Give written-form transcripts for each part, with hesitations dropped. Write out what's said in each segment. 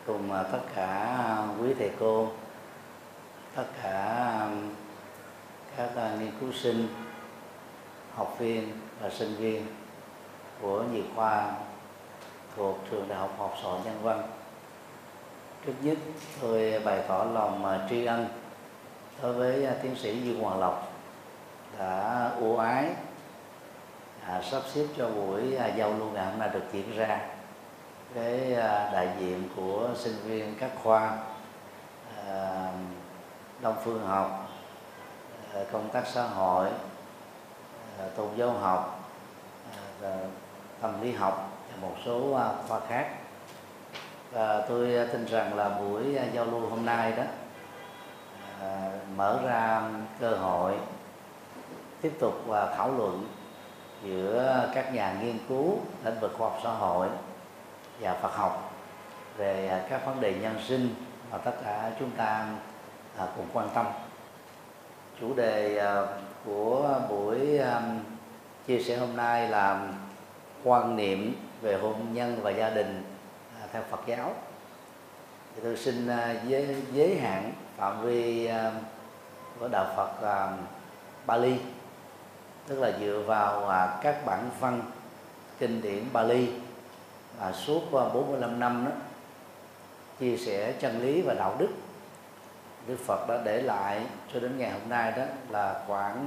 cùng tất cả quý thầy cô, tất cả các nghiên cứu sinh, học viên và sinh viên của nhiều khoa thuộc trường Đại học Học Xã hội Nhân văn. Trước nhất, tôi bày tỏ lòng tri ân đối với tiến sĩ Dương Hoàng Lộc đã ưu ái sắp xếp cho buổi giao lưu ngày hôm nay được diễn ra với đại diện của sinh viên các khoa Đông phương học, công tác xã hội, tôn giáo học, tâm lý học và một số khoa khác. Và tôi tin rằng là buổi giao lưu hôm nay đó mở ra cơ hội tiếp tục thảo luận giữa các nhà nghiên cứu lĩnh vực khoa học xã hội và Phật học về các vấn đề nhân sinh mà tất cả chúng ta cùng quan tâm. Chủ đề của buổi chia sẻ hôm nay là quan niệm về hôn nhân và gia đình theo Phật giáo. Thì tôi xin giới hạn phạm vi của đạo Phật Bali, tức là dựa vào các bản văn kinh điển Bali suốt 45 năm đó, chia sẻ chân lý và đạo đức Đức Phật đã để lại cho đến ngày hôm nay đó là khoảng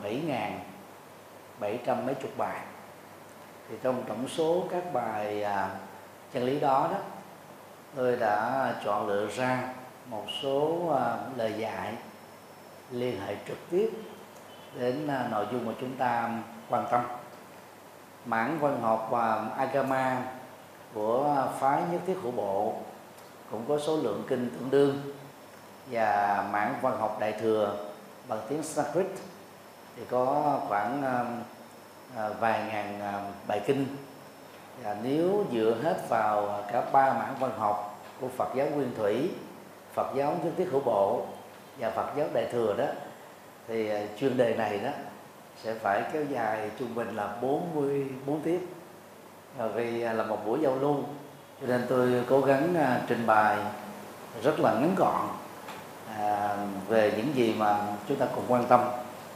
17.700 mấy chục bài. Thì trong tổng số các bài chân lý đó tôi đã chọn lựa ra một số lời dạy liên hệ trực tiếp đến nội dung mà chúng ta quan tâm. Mảng văn học và Agama của phái Nhất Thiết Hữu Bộ cũng có số lượng kinh tương đương, và mảng văn học Đại Thừa bằng tiếng Sanskrit thì có khoảng vài ngàn bài kinh. Và nếu dựa hết vào cả ba mảng văn học của Phật giáo Nguyên Thủy, Phật giáo Nhất Thiết Hữu Bộ và Phật giáo Đại Thừa đó, thì chuyên đề này đó sẽ phải kéo dài trung bình là 44 tiết. Vì là một buổi giao lưu cho nên tôi cố gắng trình bày rất là ngắn gọn về những gì mà chúng ta cùng quan tâm.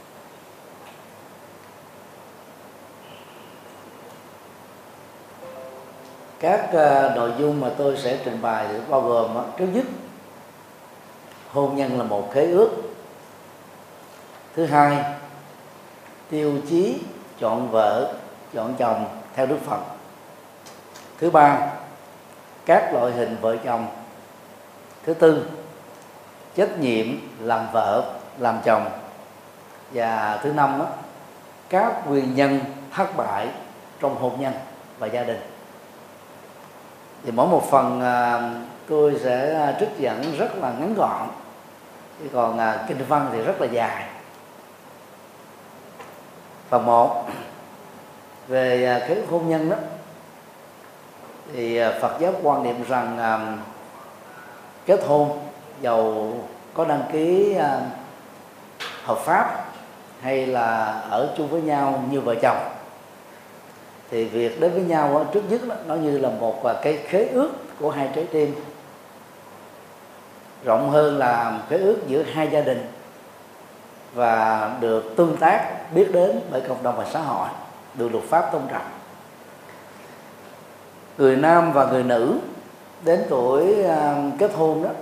Các nội dung mà tôi sẽ trình bày thì bao gồm trước nhất, hôn nhân là một khế ước. Thứ hai, tiêu chí chọn vợ, chọn chồng theo Đức Phật. Thứ ba, các loại hình vợ chồng. Thứ tư, trách nhiệm làm vợ, làm chồng. Và thứ năm, các nguyên nhân thất bại trong hôn nhân và gia đình. Thì mỗi một phần tôi sẽ trích dẫn rất là ngắn gọn, chứ còn kinh văn thì rất là dài. Phần 1 về cái hôn nhân đó, thì Phật giáo quan niệm rằng kết hôn dầu có đăng ký hợp pháp hay là ở chung với nhau như vợ chồng, thì việc đến với nhau trước nhất nó như là một cái khế ước của hai trái tim, rộng hơn là khế ước giữa hai gia đình, và được tương tác biết đến bởi cộng đồng và xã hội, được luật pháp tôn trọng. Người nam và người nữ đến tuổi kết hôn đó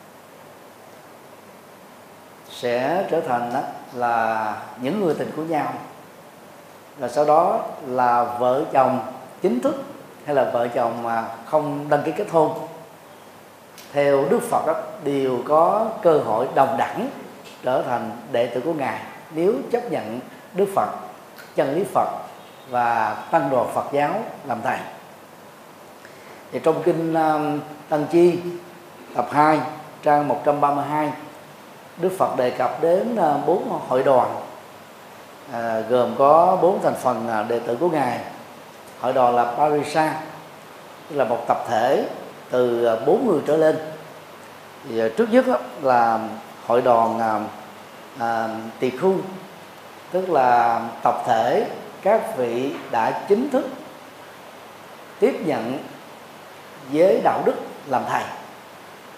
sẽ trở thành là những người tình của nhau, và sau đó là vợ chồng chính thức hay là vợ chồng mà không đăng ký kết hôn, theo Đức Phật đó, đều có cơ hội đồng đẳng trở thành đệ tử của Ngài nếu chấp nhận Đức Phật, chân lý Phật và tăng đoàn Phật giáo làm thầy. Thì trong kinh Tăng Chi tập 2 trang 132, Đức Phật đề cập đến 4 hội đoàn gồm có 4 thành phần đệ tử của Ngài. Hội đoàn là Parisa, tức là một tập thể từ 4 người trở lên. Thì trước nhất là hội đoàn Tỳ Khu, tức là tập thể các vị đã chính thức tiếp nhận giới đạo đức làm thầy.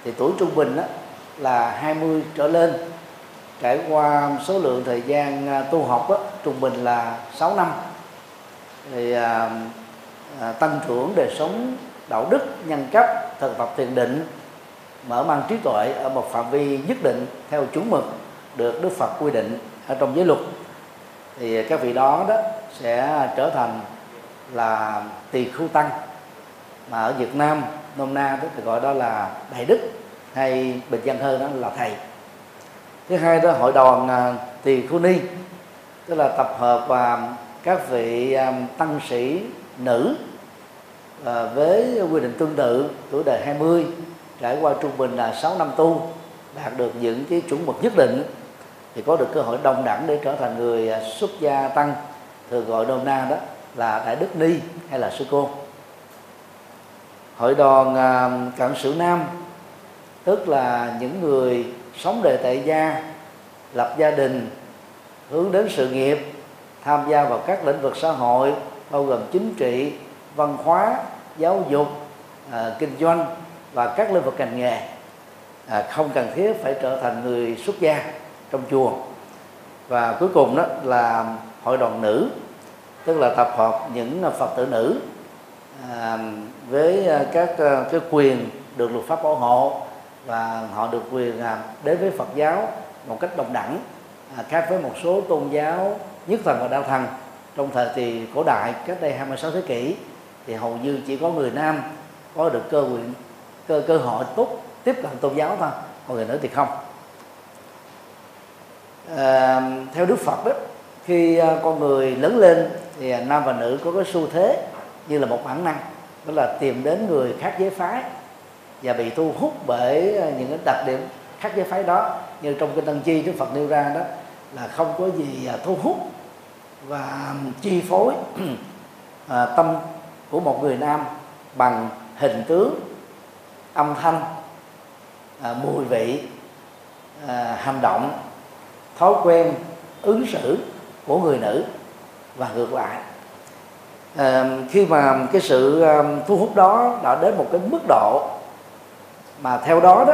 thì tuổi trung bình đó là 20 trở lên, trải qua số lượng thời gian tu học đó, trung bình là 6 năm, thì tăng trưởng đời sống đạo đức, nhân cách, thực tập thiền định, mở mang trí tuệ ở một phạm vi nhất định theo chuẩn mực được Đức Phật quy định ở trong giới luật, thì các vị đó sẽ trở thành là tỳ khưu tăng, mà ở Việt Nam nôm na thì gọi đó là đại đức, hay bình dân hơn đó là thầy. Thứ hai đó, hội đoàn tỳ khưu ni, tức là tập hợp các vị tăng sĩ nữ với quy định tương tự, tuổi đời 20, trải qua trung bình là 6 năm tu, đạt được những cái chuẩn mực nhất định, thì có được cơ hội đồng đẳng để trở thành người xuất gia tăng, thường gọi nôm na đó là đại đức ni hay là sư cô. Hội đoàn cận sự nam, tức là những người sống đời tại gia, lập gia đình, hướng đến sự nghiệp, tham gia vào các lĩnh vực xã hội bao gồm chính trị, văn hóa, giáo dục, kinh doanh và các lĩnh vực ngành nghề, không cần thiết phải trở thành người xuất gia trong chùa. Và cuối cùng đó là hội đoàn nữ, tức là tập hợp những Phật tử nữ với các cái quyền được luật pháp bảo hộ, và họ được quyền đến với Phật giáo một cách đồng đẳng, khác với một số tôn giáo nhất thần và đa thần trong thời kỳ cổ đại cách đây 26 thế kỷ, thì hầu như chỉ có người nam có được cơ hội tốt tiếp cận tôn giáo thôi, còn người nữ thì không. Theo Đức Phật đó, khi con người lớn lên thì nam và nữ có cái xu thế như là một bản năng, đó là tìm đến người khác giới phái và bị thu hút bởi những cái đặc điểm khác giới phái đó. Như trong kinh Tăng Chi, Đức Phật nêu ra đó là không có gì thu hút và chi phối tâm của một người nam bằng hình tướng, âm thanh, mùi vị, hành động, thói quen ứng xử của người nữ, và ngược lại. Khi mà cái sự thu hút đó đã đến một cái mức độ mà theo đó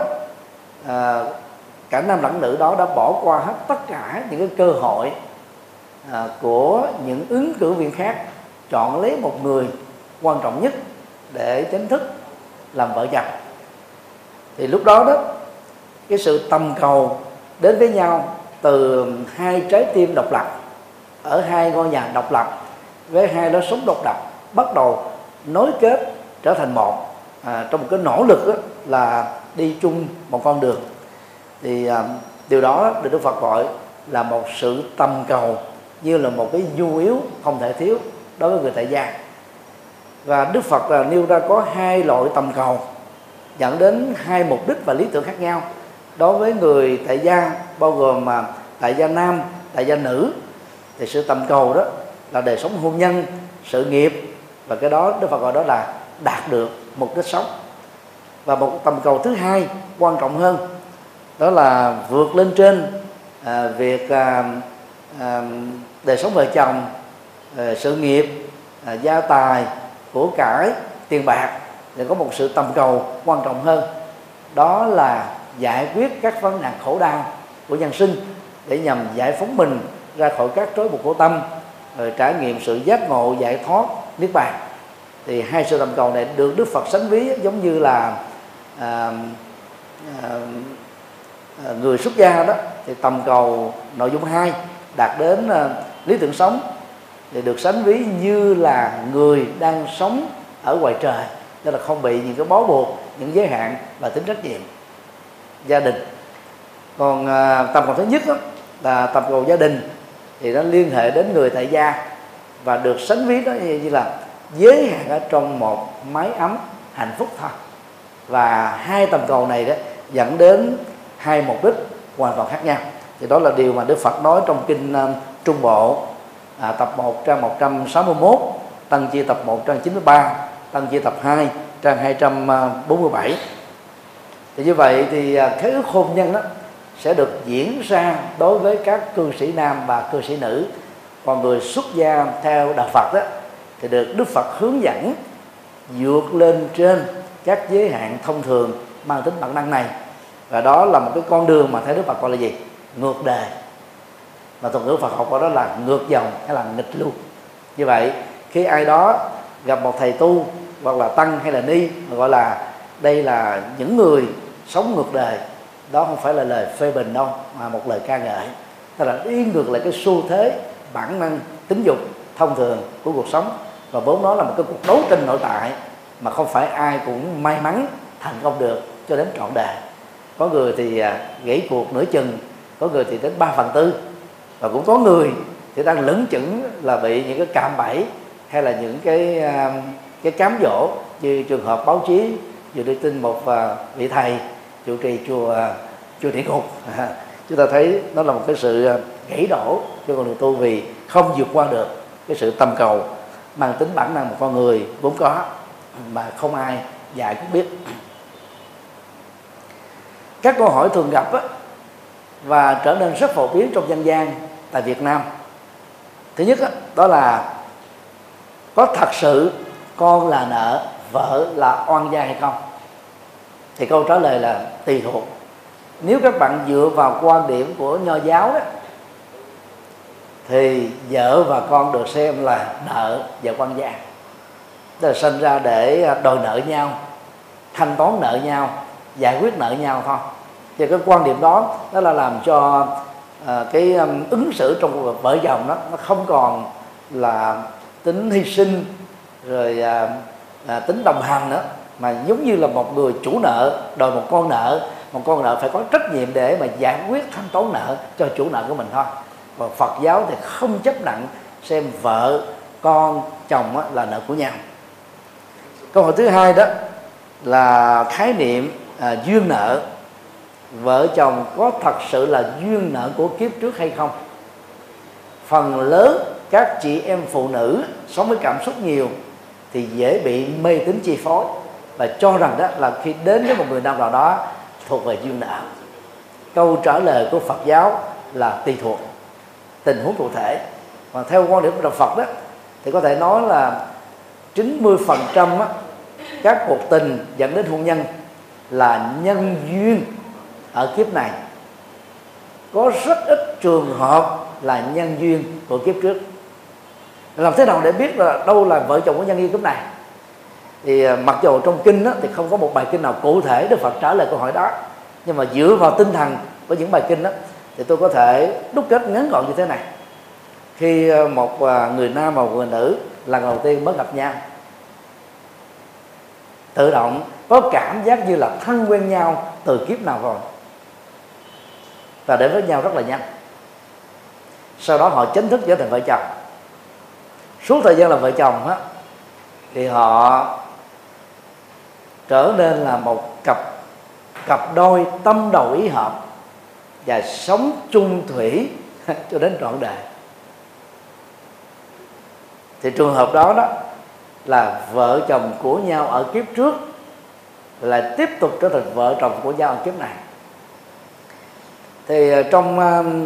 cả nam lẫn nữ đó đã bỏ qua hết tất cả những cái cơ hội của những ứng cử viên khác, chọn lấy một người quan trọng nhất để chính thức làm vợ chồng, thì lúc đó cái sự tầm cầu đến với nhau từ hai trái tim độc lập ở hai ngôi nhà độc lập với hai lối sống độc lập bắt đầu nối kết trở thành một, trong một cái nỗ lực là đi chung một con đường. Thì điều đó được Đức Phật gọi là một sự tầm cầu, như là một cái nhu yếu không thể thiếu đối với người tại gia. Và Đức Phật nêu ra có hai loại tầm cầu dẫn đến hai mục đích và lý tưởng khác nhau. Đối với người tại gia bao gồm tại gia nam, tại gia nữ, thì sự tầm cầu đó là đời sống hôn nhân, sự nghiệp, và cái đó Đức Phật gọi đó là đạt được mục đích sống. Và một tầm cầu thứ hai quan trọng hơn, đó là vượt lên trên việc đời sống vợ chồng, sự nghiệp, gia tài, của cải, tiền bạc, thì có một sự tầm cầu quan trọng hơn, đó là giải quyết các vấn nạn khổ đau của nhân sinh để nhằm giải phóng mình ra khỏi các trói buộc của tâm, rồi trải nghiệm sự giác ngộ, giải thoát, niết bàn. Thì hai sự tầm cầu này được Đức Phật sánh ví giống như là người xuất gia đó, thì tầm cầu nội dung 2 đạt đến lý tưởng sống, thì được sánh ví như là người đang sống ở ngoài trời, tức là không bị những cái bó buộc, những giới hạn và tính trách nhiệm gia đình. Còn tầm cầu thứ nhất đó, là tầm cầu gia đình, thì nó liên hệ đến người tại gia và được sánh ví đó như là giới hạn ở trong một mái ấm hạnh phúc thôi. Và hai tầm cầu này đó dẫn đến hai mục đích hoàn toàn khác nhau. Thì đó là điều mà Đức Phật nói trong kinh Trung Bộ, tập 1 trang 161, Tăng Chi tập 1 trang 93, Tăng Chi tập 2 trang 247. Thì như vậy thì khế ước hôn nhân đó sẽ được diễn ra đối với các cư sĩ nam và cư sĩ nữ. Còn người xuất gia theo đạo Phật đó thì được Đức Phật hướng dẫn vượt lên trên các giới hạn thông thường mang tính bản năng này, và đó là một cái con đường mà theo Đức Phật gọi là gì? Ngược đời. Mà thuật ngữ Phật học gọi đó là ngược dòng hay là nghịch lưu. Như vậy khi ai đó gặp một thầy tu hoặc là tăng hay là ni mà gọi là đây là những người sống ngược đời, đó không phải là lời phê bình đâu, mà một lời ca ngợi. Tức là đi ngược lại cái xu thế bản năng tính dục thông thường của cuộc sống, và vốn đó là một cái cuộc đấu tranh nội tại mà không phải ai cũng may mắn thành công được cho đến trọn đời. Có người thì gãy cuộc nửa chừng, có người thì đến 3/4, và cũng có người thì đang lững chững là bị những cái cạm bẫy hay là những cái cám dỗ, như trường hợp báo chí vừa đưa tin một vị thầy trụ trì chùa Địa Ngục. Chúng ta thấy nó là một cái sự gãy đổ cho con đường tu, vì không vượt qua được cái sự tầm cầu mang tính bản năng một con người vốn có mà không ai dạy cũng biết. Các câu hỏi thường gặp và trở nên rất phổ biến trong dân gian tại Việt Nam. Thứ nhất đó là có thật sự con là nợ, vợ là oan gia hay không? Thì câu trả lời là tùy thuộc. Nếu các bạn dựa vào quan điểm của Nho giáo đó, thì vợ và con được xem là nợ và oan gia, tức là sinh ra để đòi nợ nhau, thanh toán nợ nhau, giải quyết nợ nhau thôi. Thì cái quan điểm đó nó là làm cho cái ứng xử trong cuộc vợ chồng đó nó không còn là tính hy sinh rồi tính đồng hành nữa, mà giống như là một người chủ nợ đòi một con nợ phải có trách nhiệm để mà giải quyết thanh toán nợ cho chủ nợ của mình thôi. Và Phật giáo thì không chấp nặng xem vợ, con, chồng là nợ của nhau. Câu hỏi thứ hai đó là khái niệm duyên nợ. Vợ chồng có thật sự là duyên nợ của kiếp trước hay không? Phần lớn các chị em phụ nữ sống với cảm xúc nhiều thì dễ bị mê tín chi phối và cho rằng đó là khi đến với một người nam nào đó thuộc về duyên nợ. Câu trả lời của Phật giáo là tùy thuộc tình huống cụ thể. Và theo quan điểm của Đạo Phật đó thì có thể nói là 90% các cuộc tình dẫn đến hôn nhân là nhân duyên ở kiếp này. Có rất ít trường hợp là nhân duyên của kiếp trước. Làm thế nào để biết là đâu là vợ chồng của nhân duyên kiếp này? Thì mặc dù trong kinh đó, thì không có một bài kinh nào cụ thể Đức Phật trả lời câu hỏi đó, nhưng mà dựa vào tinh thần của những bài kinh đó thì tôi có thể đúc kết ngắn gọn như thế này. Khi một người nam và một người nữ lần đầu tiên mới gặp nhau, tự động có cảm giác như là thân quen nhau từ kiếp nào rồi, và đến với nhau rất là nhanh. Sau đó họ chính thức trở thành vợ chồng. Suốt thời gian làm vợ chồng thì họ trở nên là một cặp đôi tâm đầu ý hợp và sống chung thủy cho đến trọn đời. Thì trường hợp đó là vợ chồng của nhau ở kiếp trước lại tiếp tục trở thành vợ chồng của nhau ở kiếp này. Thì trong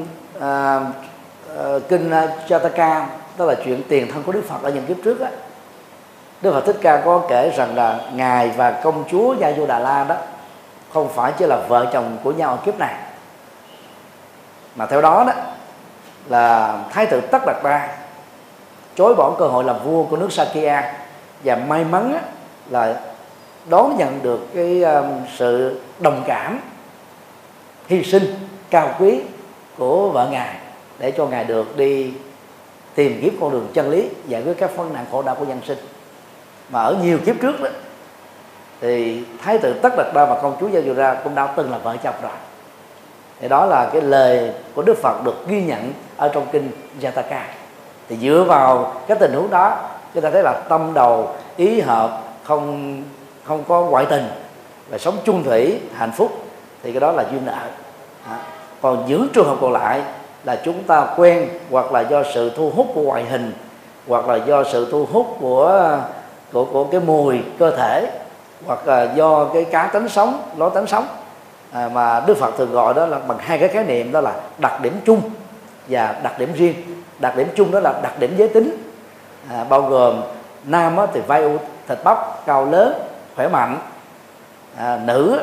kinh Jataka, đó là chuyện tiền thân của Đức Phật ở những kiếp trước á, Đức Phật Thích Ca có kể rằng là ngài và công chúa Gia Du Đà La đó không phải chỉ là vợ chồng của nhau ở kiếp này, mà theo đó là Thái tử Tất Đạt Đa chối bỏ cơ hội làm vua của nước Sakya và may mắn là đón nhận được cái sự đồng cảm, hy sinh cao quý của vợ ngài để cho ngài được đi tìm kiếm con đường chân lý, giải quyết các vấn nạn khổ đau của nhân sinh. Mà ở nhiều kiếp trước đó thì Thái tử Tất Đạt Đa và công chúa Gia Du Đà cũng đã từng là vợ chồng rồi. Thì đó là cái lời của Đức Phật được ghi nhận ở trong kinh Jataka. Thì dựa vào cái tình huống đó, chúng ta thấy là tâm đầu ý hợp, không có ngoại tình và sống chung thủy hạnh phúc, thì cái đó là duyên nợ. Còn những trường hợp còn lại là chúng ta quen, hoặc là do sự thu hút của ngoại hình, hoặc là do sự thu hút của cái mùi cơ thể, hoặc là do cái cá tánh sống, lối tánh sống, mà Đức Phật thường gọi đó là bằng hai cái khái niệm, đó là đặc điểm chung và đặc điểm riêng. Đặc điểm chung đó là đặc điểm giới tính, bao gồm nam thì vai u thịt bắp, cao lớn, khỏe mạnh, nữ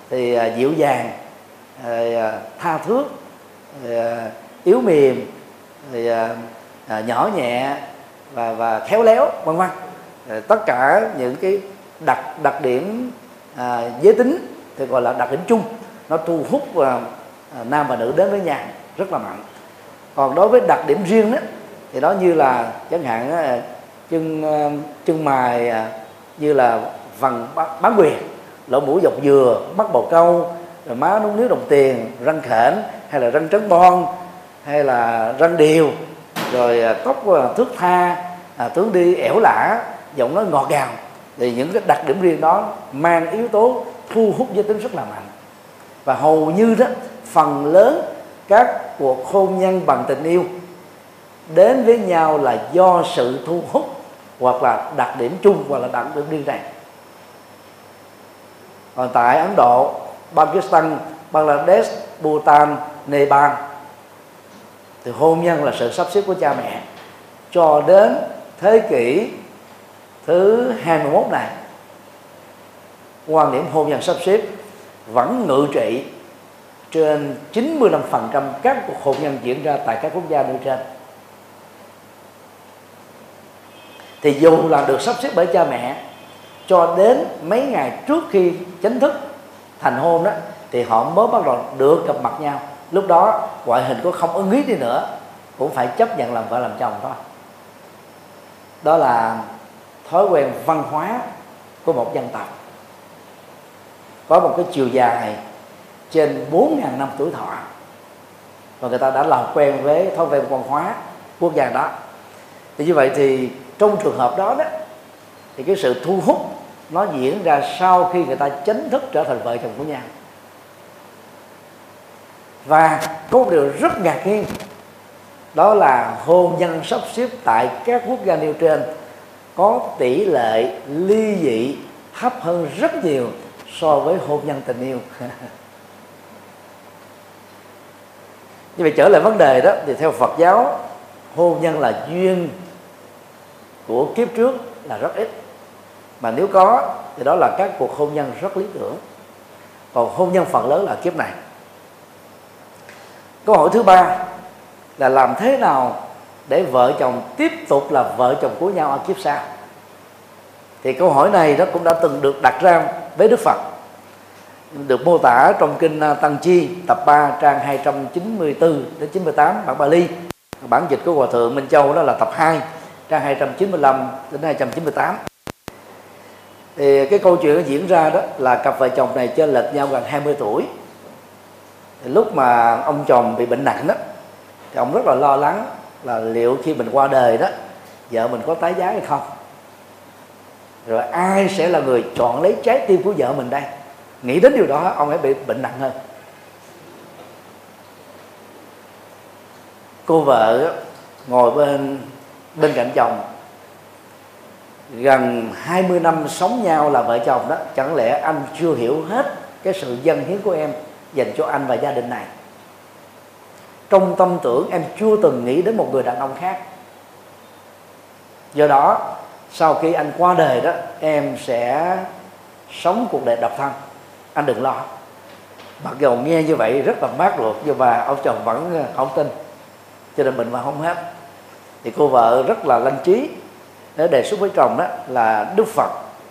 thì dịu dàng, tha thước, yếu mềm, nhỏ nhẹ và khéo léo, vân vân. Tất cả những cái đặc điểm giới tính thì gọi là đặc điểm chung, nó thu hút nam và nữ đến với nhau rất là mạnh. Còn đối với đặc điểm riêng đó, thì đó như là chẳng hạn chân mày như là vằn bán quyền, lỗ mũi dọc dừa, mắt bầu câu, rồi má núng níu đồng tiền, răng khểnh hay là răng trắng bon hay là răng đều, rồi tóc thước tha, tướng đi ẻo lả, giọng nói ngọt ngào, thì những cái đặc điểm riêng đó mang yếu tố thu hút giới tính rất là mạnh. Và hầu như đó, phần lớn các cuộc hôn nhân bằng tình yêu đến với nhau là do sự thu hút hoặc là đặc điểm chung hoặc là đặc điểm riêng này. Còn tại Ấn Độ, Pakistan, Bangladesh, Bhutan, Nepal thì hôn nhân là sự sắp xếp của cha mẹ. Cho đến thế kỷ thứ 21 này, quan điểm hôn nhân sắp xếp vẫn ngự trị trên 95% các cuộc hôn nhân diễn ra tại các quốc gia nêu trên. Thì dù là được sắp xếp bởi cha mẹ, cho đến mấy ngày trước khi chính thức thành hôn đó, thì họ mới bắt đầu được gặp mặt nhau. Lúc đó ngoại hình có không ưng ý đi nữa cũng phải chấp nhận làm vợ làm chồng thôi. Đó là thói quen văn hóa của một dân tộc có một cái chiều dài trên 4.000 năm tuổi thọ, và người ta đã làm quen với thói quen văn hóa quốc gia đó. Thì như vậy thì trong trường hợp đó thì cái sự thu hút nó diễn ra sau khi người ta chính thức trở thành vợ chồng của nhau. Và có một điều rất ngạc nhiên, đó là hôn nhân sắp xếp tại các quốc gia nêu trên có tỷ lệ ly dị thấp hơn rất nhiều so với hôn nhân tình yêu. Như vậy trở lại vấn đề đó, thì theo Phật giáo, hôn nhân là duyên của kiếp trước là rất ít, mà nếu có thì đó là các cuộc hôn nhân rất lý tưởng. Còn hôn nhân phần lớn là kiếp này. Câu hỏi thứ ba là làm thế nào để vợ chồng tiếp tục là vợ chồng của nhau ở kiếp sau? Thì câu hỏi này đó cũng đã từng được đặt ra với Đức Phật, được mô tả trong kinh Tăng Chi tập 3 trang 294 đến 98 bản Bali. Bản dịch của Hòa thượng Minh Châu đó là tập 2 trang 295 đến 298. Thì cái câu chuyện nó diễn ra đó là cặp vợ chồng này chênh lệch nhau gần 20 tuổi. Thì lúc mà ông chồng bị bệnh nặng đó, thì ông rất là lo lắng là liệu khi mình qua đời đó, vợ mình có tái giá hay không, rồi ai sẽ là người chọn lấy trái tim của vợ mình đây. Nghĩ đến điều đó ông ấy bị bệnh nặng hơn. Cô vợ ngồi bên cạnh chồng, gần 20 năm sống nhau là vợ chồng đó, chẳng lẽ anh chưa hiểu hết cái sự dâng hiến của em dành cho anh và gia đình này? Trong tâm tưởng em chưa từng nghĩ đến một người đàn ông khác. Do đó sau khi anh qua đời đó, em sẽ sống cuộc đời độc thân, anh đừng lo. Mặc dù nghe như vậy rất là mát ruột, nhưng mà ông chồng vẫn không tin, cho nên bệnh mà không hết. Thì cô vợ rất là lanh trí để đề xuất với chồng đó là Đức Phật,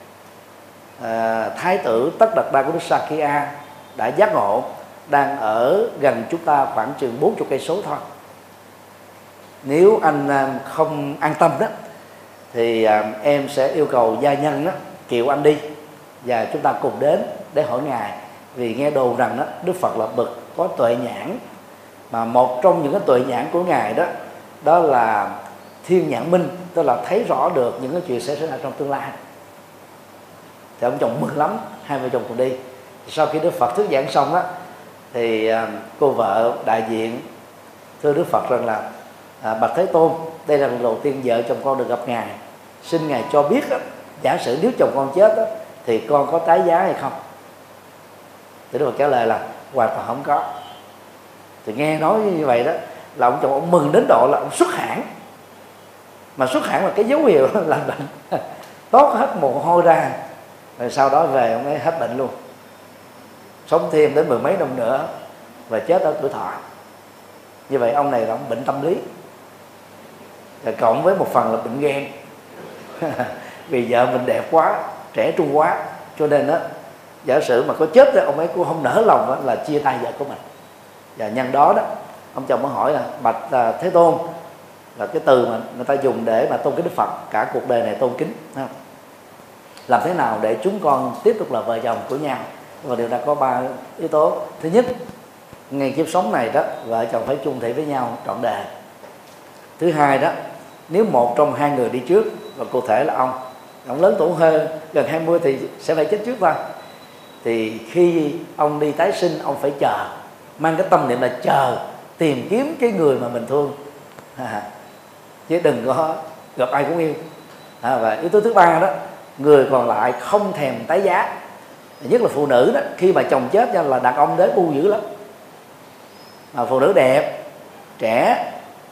Thái tử Tất Đạt Đa của Đức Sakya đã giác ngộ, đang ở gần chúng ta khoảng chừng 40 cây số thôi. Nếu anh không an tâm đó, thì em sẽ yêu cầu gia nhân đó kiệu anh đi, và chúng ta cùng đến để hỏi ngài. Vì nghe đồn rằng đó, Đức Phật là bậc có tuệ nhãn, mà một trong những cái tuệ nhãn của ngài đó, đó là thiên nhãn minh, tức là thấy rõ được những cái chuyện sẽ xảy ra trong tương lai. Thì ông chồng mừng lắm, hai vợ chồng cùng đi. Sau khi Đức Phật thuyết giảng xong á, thì cô vợ đại diện thưa Đức Phật rằng là bạch Thế Tôn, đây là lần đầu tiên vợ chồng con được gặp ngài, xin ngài cho biết á, giả sử nếu chồng con chết á, thì con có tái giá hay không? Thì Đức Phật trả lời là hoàn toàn không có. Thì nghe nói như vậy đó, là ông chồng ông mừng đến độ là ông xuất hãng. Mà xuất hãng là cái dấu hiệu là bệnh, tốt hết mồ hôi ra, rồi sau đó về ông ấy hết bệnh luôn. sống thêm đến mười mấy năm nữa và chết ở tuổi thọ. Như vậy ông này là ông bệnh tâm lý, và cộng với một phần là bệnh ghen. Vì vợ mình đẹp quá, trẻ trung quá, cho nên đó giả sử mà có chết thì ông ấy cũng không nỡ lòng đó, là chia tay vợ của mình. Và nhân đó đó ông chồng mới hỏi là bạch Thế Tôn, là cái từ mà người ta dùng để mà tôn kính Đức Phật, cả cuộc đời này tôn kính, làm thế nào để chúng con tiếp tục là vợ chồng của nhau? Và điều đó có 3 yếu tố. Thứ nhất, ngay kiếp sống này đó, vợ chồng phải chung thủy với nhau trọn đời. Thứ hai đó, nếu một trong hai người đi trước, và cụ thể là ông lớn tuổi hơn, gần 20 thì sẽ phải chết trước thôi, thì khi ông đi tái sinh, ông phải chờ, mang cái tâm niệm là chờ tìm kiếm cái người mà mình thương, chứ đừng có gặp ai cũng yêu. Và yếu tố thứ ba đó, người còn lại không thèm tái giá, nhất là phụ nữ đó, khi mà chồng chết cho là đàn ông đến bu dữ lắm. Mà phụ nữ đẹp, trẻ,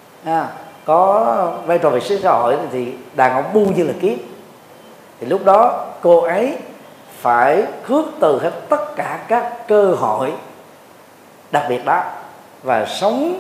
có vai trò về xã hội thì đàn ông bu như là kiến. Thì lúc đó cô ấy phải khước từ hết tất cả các cơ hội đặc biệt đó và sống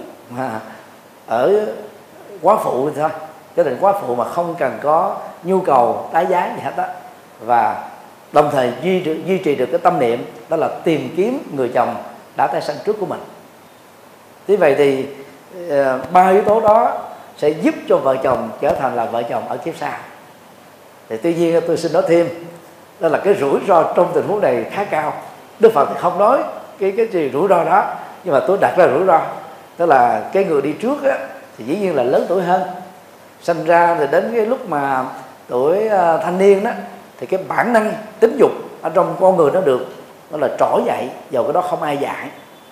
ở quá phụ thôi, cho nên quá phụ mà không cần có nhu cầu tái giá gì hết đó. Và đồng thời duy trì được cái tâm niệm đó là tìm kiếm người chồng đã tái sanh trước của mình. Thế vậy thì 3 yếu tố đó sẽ giúp cho vợ chồng trở thành là vợ chồng ở kiếp sau. Thì tuy nhiên tôi xin nói thêm, đó là cái rủi ro trong tình huống này khá cao. Đức Phật thì không nói cái gì rủi ro đó, nhưng mà tôi đặt ra rủi ro, tức là cái người đi trước á, thì dĩ nhiên là lớn tuổi hơn, sinh ra thì đến cái lúc mà tuổi thanh niên đó, thì cái bản năng tính dục ở trong con người nó được, nó là trỗi dậy, dầu cái đó không ai dạy.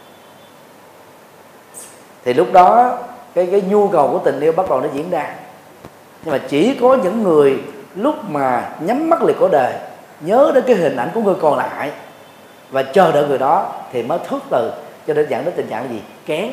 Thì lúc đó cái nhu cầu của tình yêu bắt đầu nó diễn ra. Nhưng mà chỉ có những người lúc mà nhắm mắt liệt cõi đời, nhớ đến cái hình ảnh của người còn lại và chờ đợi người đó thì mới thức từ, cho nên dẫn đến tình trạng là gì? Kén.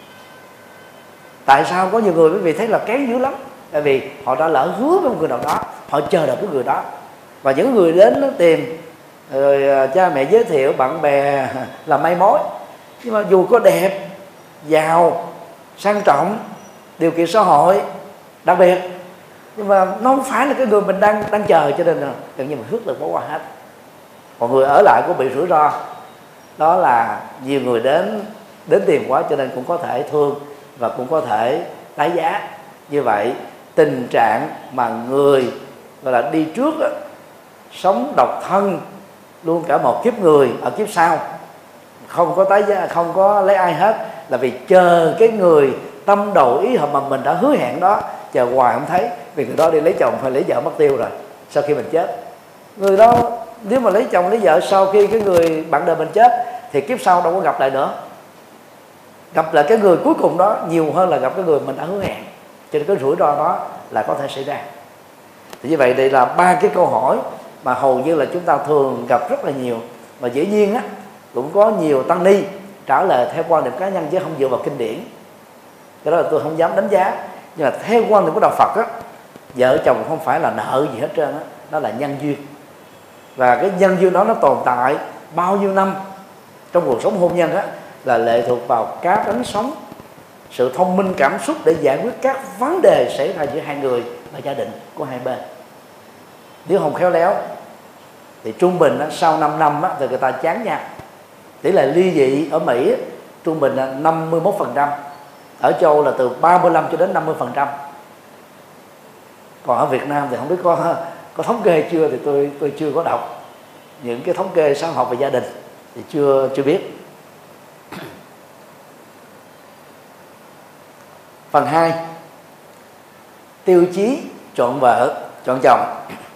Tại sao có nhiều người, quý vị thấy là kén dữ lắm? Tại vì họ đã lỡ hứa với một người nào đó, họ chờ đợi cái người đó, và những người đến nó tìm, rồi cha mẹ giới thiệu, bạn bè là may mối, nhưng mà dù có đẹp, giàu, sang trọng, điều kiện xã hội đặc biệt, nhưng mà nó không phải là cái người mình đang chờ, cho nên là gần như mình hước lực bỏ qua hết. Còn người ở lại cũng bị rủi ro, đó là nhiều người đến tìm quá, cho nên cũng có thể thương và cũng có thể tái giá. Như vậy tình trạng mà người gọi là đi trước đó, sống độc thân luôn cả một kiếp người ở kiếp sau, không có tái giá, không có lấy ai hết, là vì chờ cái người tâm đầu ý hợp mà mình đã hứa hẹn đó, chờ hoài không thấy, vì người đó đi lấy chồng hay lấy vợ mất tiêu rồi sau khi mình chết. Người đó nếu mà lấy chồng lấy vợ sau khi cái người bạn đời mình chết thì kiếp sau đâu có gặp lại nữa. Gặp lại cái người cuối cùng đó nhiều hơn là gặp cái người mình đã hứa hẹn, cho nên cái rủi ro đó là có thể xảy ra. Thì như vậy đây là 3 cái câu hỏi mà hầu như là chúng ta thường gặp rất là nhiều, và dĩ nhiên á cũng có nhiều tăng ni trả lời theo quan điểm cá nhân chứ không dựa vào kinh điển. Cái đó là tôi không dám đánh giá, nhưng mà theo quan điểm của đạo Phật á, vợ chồng không phải là nợ gì hết trơn á, nó là nhân duyên. Và cái nhân duyên đó nó tồn tại bao nhiêu năm trong cuộc sống hôn nhân á, là lệ thuộc vào cá tính sống, sự thông minh cảm xúc để giải quyết các vấn đề xảy ra giữa hai người và gia đình của hai bên. Nếu không khéo léo thì trung bình á, sau 5 năm á, thì người ta chán nhau. Tỷ lệ ly dị ở Mỹ á, trung bình là 51%, ở châu là từ 35 cho đến 50%. Còn ở Việt Nam thì không biết có thống kê chưa, thì tôi chưa có đọc những cái thống kê xã hội về gia đình thì chưa biết. Phần 2, tiêu chí chọn vợ, chọn chồng.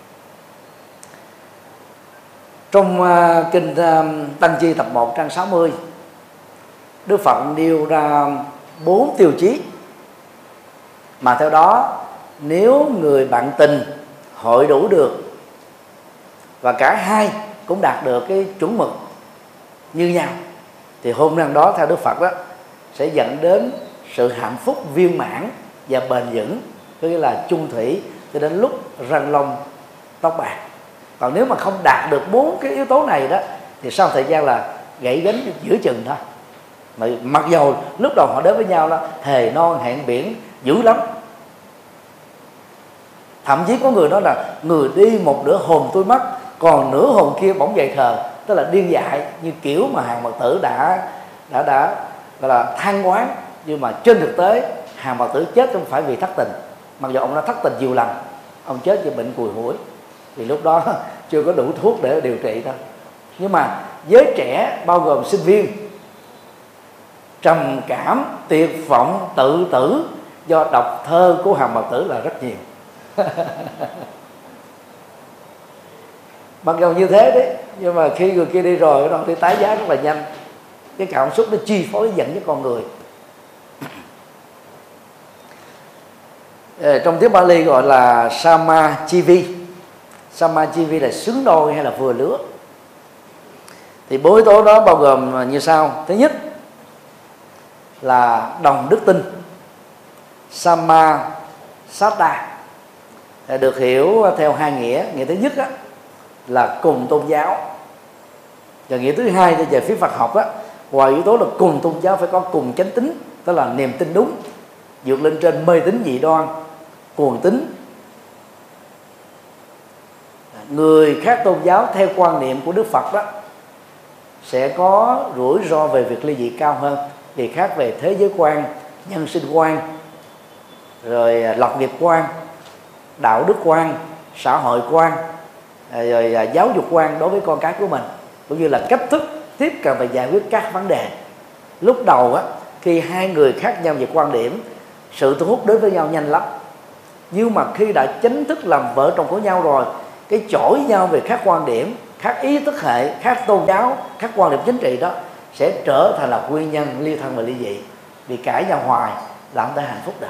Trong kinh Tăng Chi tập 1 trang 60, Đức Phật nêu ra 4 tiêu chí mà theo đó nếu người bạn tình hội đủ được và cả hai cũng đạt được cái chuẩn mực như nhau thì hôn nhân đó theo Đức Phật đó sẽ dẫn đến sự hạnh phúc viên mãn và bền vững, tức là chung thủy cho đến lúc răng long tóc bạc. Còn nếu mà không đạt được 4 cái yếu tố này đó thì sau thời gian là gãy gánh giữa chừng thôi. Mà mặc dầu lúc đầu họ đến với nhau đó thề non hẹn biển dữ lắm, thậm chí có người nói là người đi một nửa hồn tôi mất, còn nửa hồn kia bỗng dậy khờ, tức là điên dại, như kiểu mà hàng Phật tử đã gọi là than oán. Nhưng mà trên thực tế hàng Phật tử chết không phải vì thất tình, mặc dù ông đã thất tình nhiều lần, ông chết vì bệnh cùi hủi, vì lúc đó chưa có đủ thuốc để điều trị thôi. Nhưng mà giới trẻ bao gồm sinh viên trầm cảm, tuyệt vọng, tự tử do đọc thơ của hàng Phật tử là rất nhiều. Mặc dù như thế đấy, nhưng mà khi người kia đi rồi nó đi tái giá rất là nhanh. Cái cảm xúc nó chi phối dẫn với con người. Trong tiếng Pali gọi là Samachivi. Samachivi là xứng đôi hay là vừa lứa. Thì bốn yếu tố đó bao gồm như sau. Thứ nhất là đồng đức tin, Samasatta, được hiểu theo hai nghĩa. Nghĩa thứ nhất á, là cùng tôn giáo, và nghĩa thứ hai về phía Phật học á, ngoài yếu tố là cùng tôn giáo phải có cùng chánh tín, tức là niềm tin đúng, vượt lên trên mê tín dị đoan, cuồng tín. Người khác tôn giáo theo quan niệm của Đức Phật đó sẽ có rủi ro về việc ly dị cao hơn, vì khác về thế giới quan, nhân sinh quan, rồi lập nghiệp quan, đạo đức quan, xã hội quan, rồi giáo dục quan đối với con cái của mình, cũng như là cách thức tiếp cận và giải quyết các vấn đề. Lúc đầu á, khi hai người khác nhau về quan điểm, sự thu hút đến với nhau nhanh lắm. Nhưng mà khi đã chính thức làm vợ chồng của nhau rồi, cái chổi nhau về các quan điểm, các ý thức hệ, các tôn giáo, các quan điểm chính trị đó sẽ trở thành là nguyên nhân ly thân và ly dị. Vì cãi nhau hoài làm ta hạnh phúc được.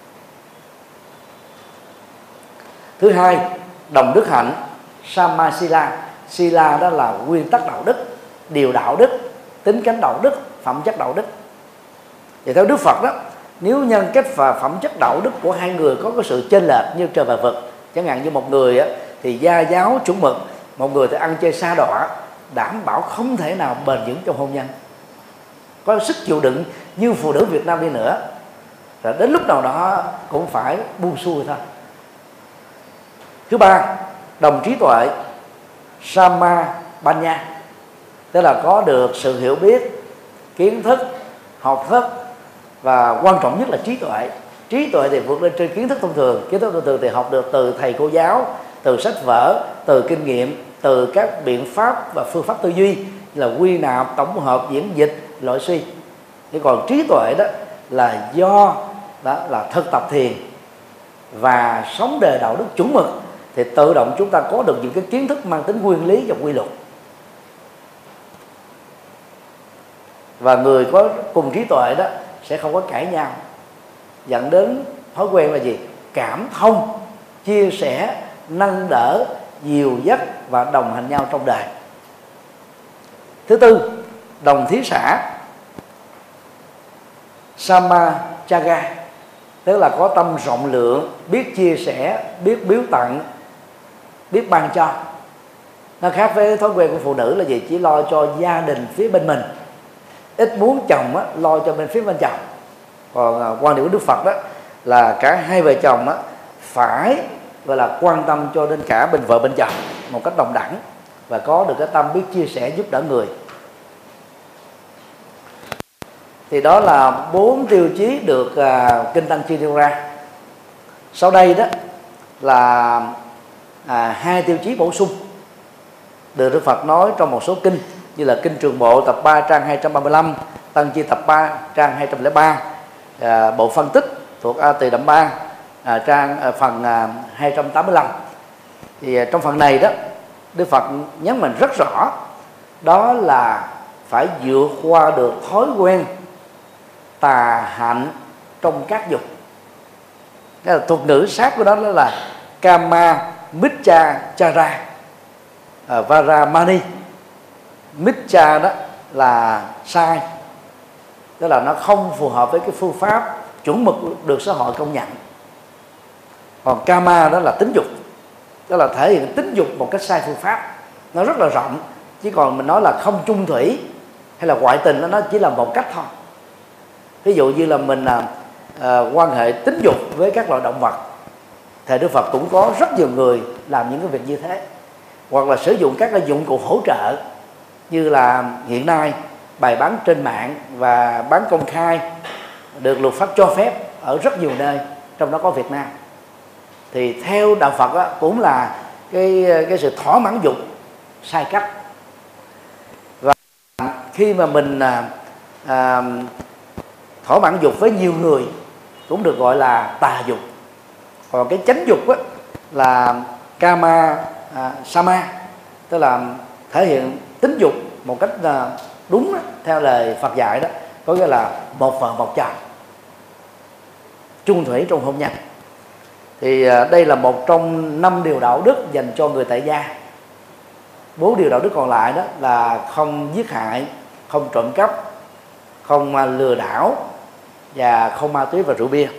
Thứ hai, đồng đức hạnh, Samasila. Sila đó là nguyên tắc đạo đức, điều đạo đức, tính cách đạo đức, phẩm chất đạo đức. Thì theo Đức Phật đó, nếu nhân cách và phẩm chất đạo đức của hai người có cái sự chênh lệch như trời và vực, chẳng hạn như một người á, thì gia giáo chuẩn mực, một người thì ăn chơi sa đọa, đảm bảo không thể nào bền vững trong hôn nhân. Có sức chịu đựng như phụ nữ Việt Nam đi nữa, rồi đến lúc nào đó cũng phải buông xuôi thôi. Thứ ba, đồng trí tuệ, Samabanya, tức là có được sự hiểu biết, kiến thức, học thức, và quan trọng nhất là trí tuệ. Trí tuệ thì vượt lên trên kiến thức thông thường. Kiến thức thông thường thì học được từ thầy cô giáo, từ sách vở, từ kinh nghiệm, từ các biện pháp và phương pháp tư duy, là quy nạp, tổng hợp, diễn dịch, loại suy. Thế còn trí tuệ đó là do đó là thực tập thiền và sống đời đạo đức chuẩn mực, thì tự động chúng ta có được những cái kiến thức mang tính nguyên lý và quy luật. Và người có cùng trí tuệ đó sẽ không có cãi nhau, dẫn đến thói quen là gì? Cảm thông, chia sẻ, nâng đỡ, dìu dắt và đồng hành nhau trong đời. Thứ tư, đồng thí xã, Samachaga, tức là có tâm rộng lượng, biết chia sẻ, biết biếu tặng, biết ban cho. Nó khác với thói quen của phụ nữ là gì? Chỉ lo cho gia đình phía bên mình, ít muốn chồng á, lo cho bên phía bên chồng. Còn quan điểm của Đức Phật đó là cả hai vợ chồng á, phải gọi là quan tâm cho đến cả bên vợ bên chồng một cách đồng đẳng, và có được cái tâm biết chia sẻ, giúp đỡ người. Thì đó là 4 tiêu chí được Kinh Tăng Chi nêu ra. Sau đây đó là 2 tiêu chí bổ sung được Đức Phật nói trong một số kinh, như là Kinh Trường Bộ tập 3 trang 235, Tăng Chi tập 3 trang 203, bộ phân tích thuộc A Tỳ Đậm 3 phần 285. Thì trong phần này đó, Đức Phật nhấn mạnh rất rõ, đó là phải vượt qua được thói quen tà hạnh trong các dục. Cái là thuật ngữ sát của đó là Kama Miccha Chara Varamani. Miccha đó là sai, tức là nó không phù hợp với cái phương pháp chuẩn mực được xã hội công nhận. Còn Kama đó là tính dục, tức là thể hiện tính dục một cách sai phương pháp, nó rất là rộng. Chứ còn mình nói là không chung thủy hay là ngoại tình nó chỉ là một cách thôi. Ví dụ như là mình quan hệ tính dục với các loài động vật, thì Đức Phật cũng có rất nhiều người làm những cái việc như thế. Hoặc là sử dụng các cái dụng cụ hỗ trợ như là hiện nay bày bán trên mạng và bán công khai, được luật pháp cho phép ở rất nhiều nơi, trong đó có Việt Nam. Thì theo đạo Phật á, cũng là cái sự thỏa mãn dục sai cách. Và khi mà mình thỏa mãn dục với nhiều người cũng được gọi là tà dục. Còn cái chánh dục á, là kama sama, tức là thể hiện tính dục một cách đúng đó, theo lời Phật dạy đó, có nghĩa là một vợ một chồng, chung thủy trong hôn nhân. Thì đây là một trong 5 điều đạo đức dành cho người tại gia. 4 điều đạo đức còn lại đó là không giết hại, không trộm cắp, không lừa đảo và không ma túy và rượu bia.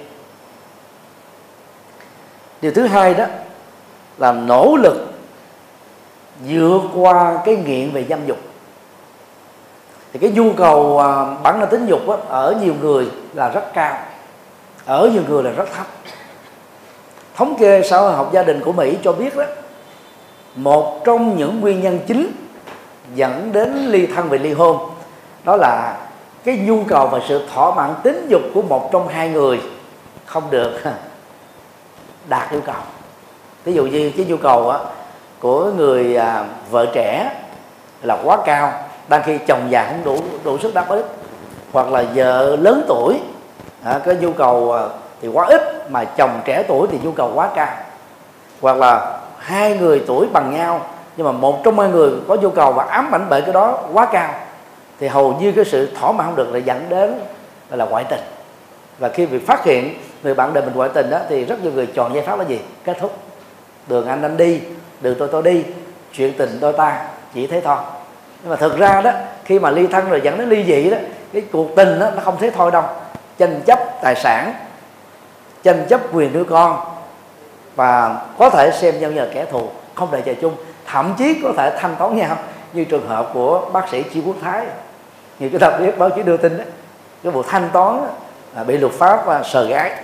Điều thứ hai đó là nỗ lực vượt qua cái nghiện về dâm dục. Thì cái nhu cầu bản năng tính dục đó, ở nhiều người là rất cao, ở nhiều người là rất thấp. Thống kê xã hội học gia đình của Mỹ cho biết đó, một trong những nguyên nhân chính dẫn đến ly thân và ly hôn đó là cái nhu cầu và sự thỏa mãn tính dục của một trong hai người không được đạt yêu cầu. Ví dụ như cái nhu cầu của người vợ trẻ là quá cao, đang khi chồng già không đủ sức đáp ứng, hoặc là vợ lớn tuổi có nhu cầu thì quá ít mà chồng trẻ tuổi thì nhu cầu quá cao, hoặc là hai người tuổi bằng nhau nhưng mà một trong hai người có nhu cầu và ám ảnh bởi cái đó quá cao, thì hầu như cái sự thỏa mãn không được là dẫn đến là ngoại tình. Và khi bị phát hiện người bạn đời mình ngoại tình đó, thì rất nhiều người chọn giải pháp là gì? Kết thúc. Đường anh đi, đường tôi đi, chuyện tình đôi ta, chỉ thế thôi. Nhưng mà thực ra đó, khi mà ly thân rồi dẫn đến ly dị đó, cái cuộc tình đó, nó không thế thôi đâu. Tranh chấp tài sản, tranh chấp quyền đứa con, và có thể xem nhau như là kẻ thù, không để chờ chung, thậm chí có thể thanh toán nhau, như trường hợp của bác sĩ Chi Quốc Thái, như chúng ta biết báo chí đưa tin đó, cái vụ thanh toán đó, bị luật pháp và sờ gái.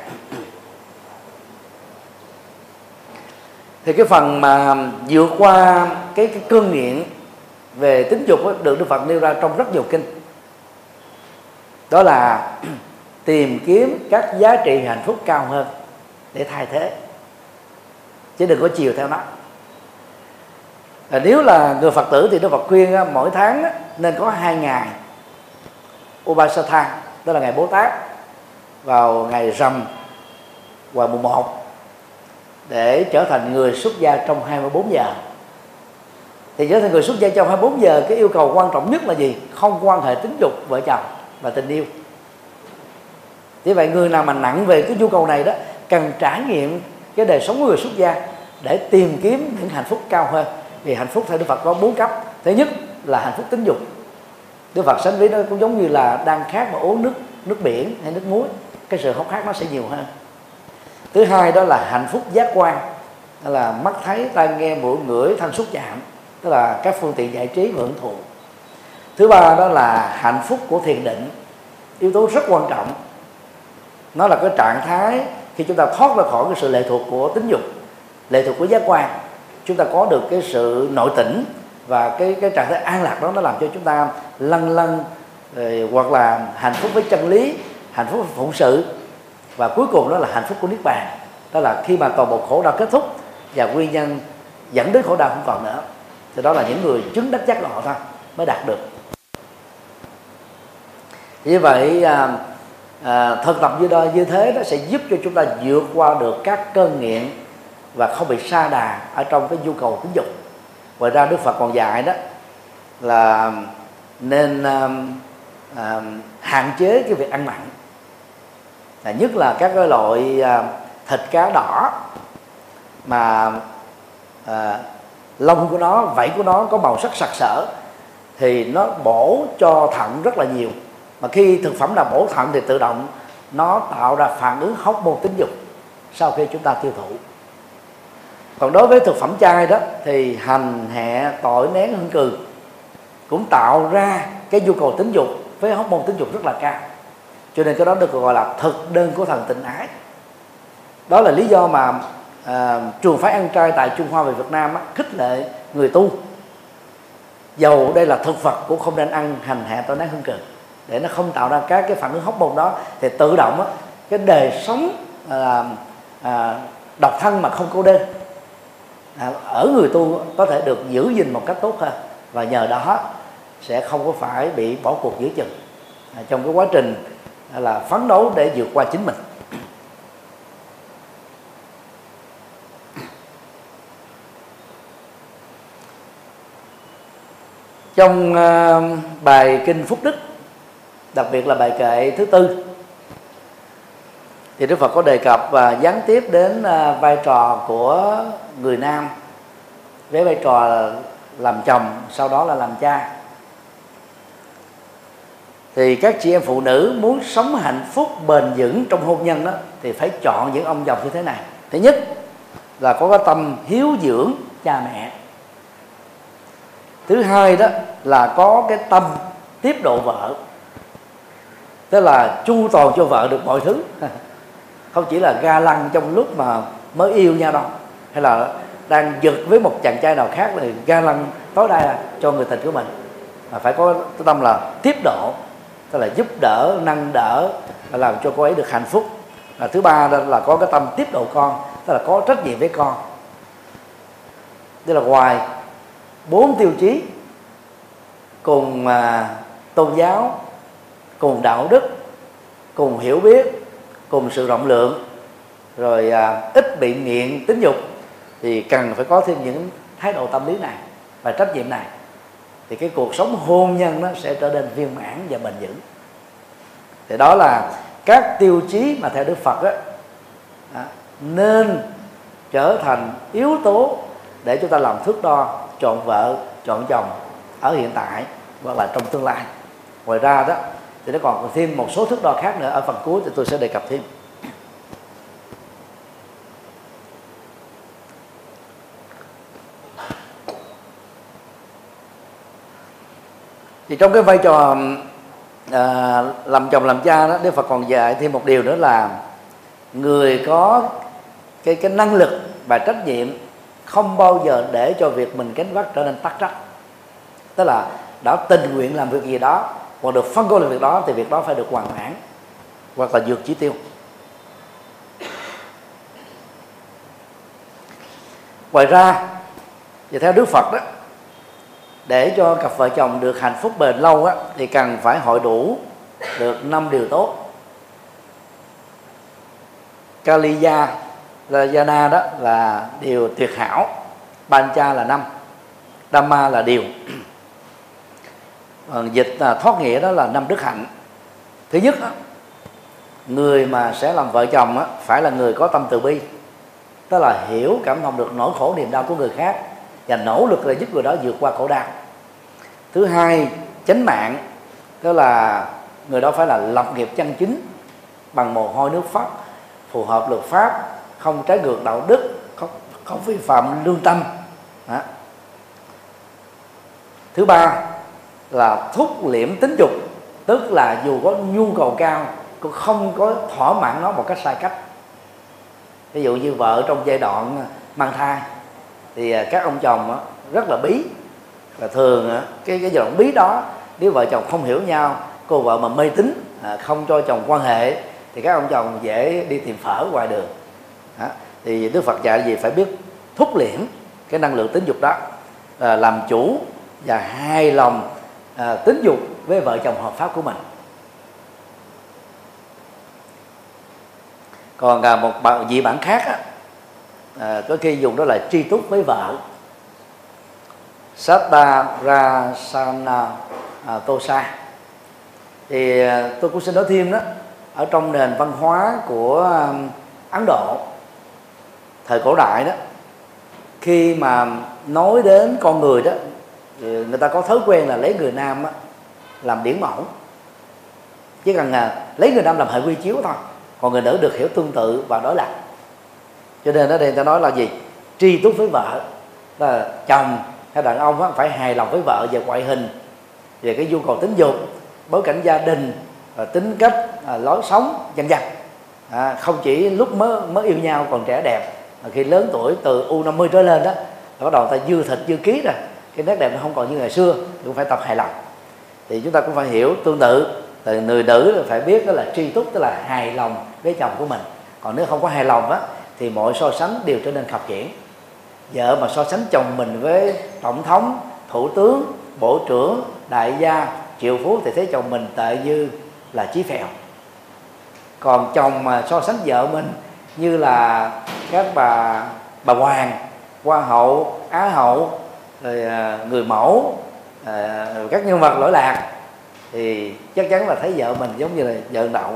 Thì cái phần mà vượt qua cái cơn nghiện về tính dục đó, được Đức Phật nêu ra trong rất nhiều kinh, đó là tìm kiếm các giá trị hạnh phúc cao hơn để thay thế, chứ đừng có chiều theo nó. Nếu là người Phật tử thì Đức Phật khuyên mỗi tháng nên có 2 ngày Upasatha, tức là ngày Bồ Tát, vào ngày rằm và mùng 1, để trở thành người xuất gia trong 24 giờ. Thì trở thành người xuất gia trong 24 giờ, cái yêu cầu quan trọng nhất là gì? Không quan hệ tính dục vợ chồng và tình yêu. Vì vậy người nào mà nặng về cái nhu cầu này đó, cần trải nghiệm cái đời sống của người xuất gia để tìm kiếm những hạnh phúc cao hơn. Vì hạnh phúc theo Đức Phật có 4 cấp. Thứ nhất là hạnh phúc tính dục. Đức Phật sánh ví nó cũng giống như là đang khát mà uống nước biển hay nước muối, cái sự hốc hác nó sẽ nhiều hơn. Thứ hai đó là hạnh phúc giác quan, đó là mắt thấy, tai nghe, mũi ngửi, thân xúc chạm, tức là các phương tiện giải trí và hưởng thụ. Thứ ba đó là hạnh phúc của thiền định, yếu tố rất quan trọng. Nó là cái trạng thái khi chúng ta thoát ra khỏi cái sự lệ thuộc của tính dục, lệ thuộc của giác quan, chúng ta có được cái sự nội tỉnh, và cái trạng thái an lạc đó nó làm cho chúng ta lâng lâng, hoặc là hạnh phúc với chân lý, hạnh phúc với phụng sự, và cuối cùng đó là hạnh phúc của niết bàn. Đó là khi mà toàn bộ khổ đau kết thúc và nguyên nhân dẫn đến khổ đau không còn nữa, thì đó là những người chứng đắc giác ngộ thôi mới đạt được. Như vậy thực tập như thế nó sẽ giúp cho chúng ta vượt qua được các cơn nghiện và không bị sa đà ở trong cái nhu cầu tính dục. Ngoài ra Đức Phật còn dạy đó là nên hạn chế cái việc ăn mặn, nhất là các cái loại thịt cá đỏ mà lông của nó, vảy của nó có màu sắc sặc sỡ, thì nó bổ cho thận rất là nhiều. Mà khi thực phẩm nào bổ thận thì tự động nó tạo ra phản ứng hormone tính dục sau khi chúng ta tiêu thụ. Còn đối với thực phẩm chay đó thì hành, hẹ, tỏi, nén, hương cừ cũng tạo ra cái nhu cầu tính dục với hormone tính dục rất là cao, cho nên cái đó được gọi là thực đơn của thần tình ái. Đó là lý do mà trường phái ăn chay tại Trung Hoa và Việt Nam khích lệ người tu, dầu đây là thực vật cũng không nên ăn hành hạ tỏi nát hương cừ, để nó không tạo ra các cái phản ứng hormone đó, thì tự động cái đời sống độc thân mà không cô đơn ở người tu có thể được giữ gìn một cách tốt hơn, và nhờ đó sẽ không có phải bị bỏ cuộc giữa chừng trong cái quá trình là phấn đấu để vượt qua chính mình. Trong bài kinh Phúc Đức, đặc biệt là bài kệ thứ tư, thì Đức Phật có đề cập và gián tiếp đến vai trò của người nam với vai trò làm chồng, sau đó là làm cha. Thì các chị em phụ nữ muốn sống hạnh phúc bền vững trong hôn nhân đó, thì phải chọn những ông chồng như thế này. Thứ nhất là có cái tâm hiếu dưỡng cha mẹ. Thứ hai đó là có cái tâm tiếp độ vợ, tức là chu toàn cho vợ được mọi thứ, không chỉ là ga lăng trong lúc mà mới yêu nhau đâu, hay là đang giật với một chàng trai nào khác thì ga lăng tối đa cho người tình của mình, mà phải có cái tâm là tiếp độ, tức là giúp đỡ, nâng đỡ, làm cho cô ấy được hạnh phúc. Thứ ba đó là có cái tâm tiếp độ con, tức là có trách nhiệm với con. Tức là ngoài 4 tiêu chí cùng tôn giáo, cùng đạo đức, cùng hiểu biết, cùng sự rộng lượng, rồi ít bị nghiện tính dục, thì cần phải có thêm những thái độ tâm lý này và trách nhiệm này, thì cái cuộc sống hôn nhân nó sẽ trở nên viên mãn và bền vững. Thì đó là các tiêu chí mà theo Đức Phật nên trở thành yếu tố để chúng ta làm thước đo chọn vợ, chọn chồng ở hiện tại hoặc là trong tương lai. Ngoài ra đó thì nó còn thêm một số thước đo khác nữa, ở phần cuối thì tôi sẽ đề cập thêm. Thì trong cái vai trò làm chồng làm cha đó, Đức Phật còn dạy thêm một điều nữa là người có cái năng lực và trách nhiệm không bao giờ để cho việc mình gánh vác trở nên tắc trách. Tức là đã tình nguyện làm việc gì đó, còn được phân công làm việc đó, thì việc đó phải được hoàn mãn hoặc là vượt chỉ tiêu. Ngoài ra thì theo Đức Phật đó, để cho cặp vợ chồng được hạnh phúc bền lâu thì cần phải hội đủ được 5 điều tốt. Kaliyajana đó là điều tuyệt hảo, Pancha là 5, Dhamma là điều. Dịch thoát nghĩa đó là 5 đức hạnh. Thứ nhất, người mà sẽ làm vợ chồng phải là người có tâm từ bi, tức là hiểu, cảm thông được nỗi khổ niềm đau của người khác và nỗ lực để giúp người đó vượt qua khổ đau. Thứ hai, chánh mạng, tức là người đó phải là lập nghiệp chân chính bằng mồ hôi nước mắt, phù hợp luật pháp, không trái ngược đạo đức, không vi phạm lương tâm. Đó. Thứ ba là thúc liễm tính dục, tức là dù có nhu cầu cao cũng không có thỏa mãn nó một cách sai cách. Ví dụ như vợ trong giai đoạn mang thai thì các ông chồng rất là bí, và thường cái giai đoạn bí đó, nếu vợ chồng không hiểu nhau, cô vợ mà mê tín, không cho chồng quan hệ, thì các ông chồng dễ đi tìm phở ngoài đường. Đó. Thì Đức Phật dạy gì phải biết thúc liễm cái năng lượng tính dục đó, làm chủ và hài lòng tính dục với vợ chồng hợp pháp của mình. Còn một vị bản khác có khi dùng đó là tri túc với vợ, Sattarasana Tosa. Thì tôi cũng xin nói thêm đó, ở trong nền văn hóa của Ấn Độ thời cổ đại đó, khi mà nói đến con người đó, người ta có thói quen là lấy người nam làm điển mẫu, chỉ cần lấy người nam làm hệ quy chiếu thôi, còn người nữ được hiểu tương tự và đối lập. Cho nên ở đây người ta nói là gì? Tri túc với vợ, là chồng hay đàn ông phải hài lòng với vợ về ngoại hình, về cái nhu cầu tính dục, bối cảnh gia đình, tính cách, lối sống vân vân. Không chỉ lúc mới yêu nhau còn trẻ đẹp, mà khi lớn tuổi từ U50 trở lên đó, bắt đầu ta dư thịt dư ký rồi, cái nét đẹp nó không còn như ngày xưa, cũng phải tập hài lòng. Thì chúng ta cũng phải hiểu tương tự, từ người nữ phải biết đó là tri túc, tức là hài lòng với chồng của mình. Còn nếu không có hài lòng á thì mọi so sánh đều trở nên khập khiễng. Vợ mà so sánh chồng mình với tổng thống, thủ tướng, bộ trưởng, đại gia, triệu phú thì thấy chồng mình tệ như là chí phèo. Còn chồng mà so sánh vợ mình như là các bà hoàng, hoa hậu, á hậu, rồi người mẫu, các nhân vật lỗi lạc, thì chắc chắn là thấy vợ mình giống như là vợ đậu.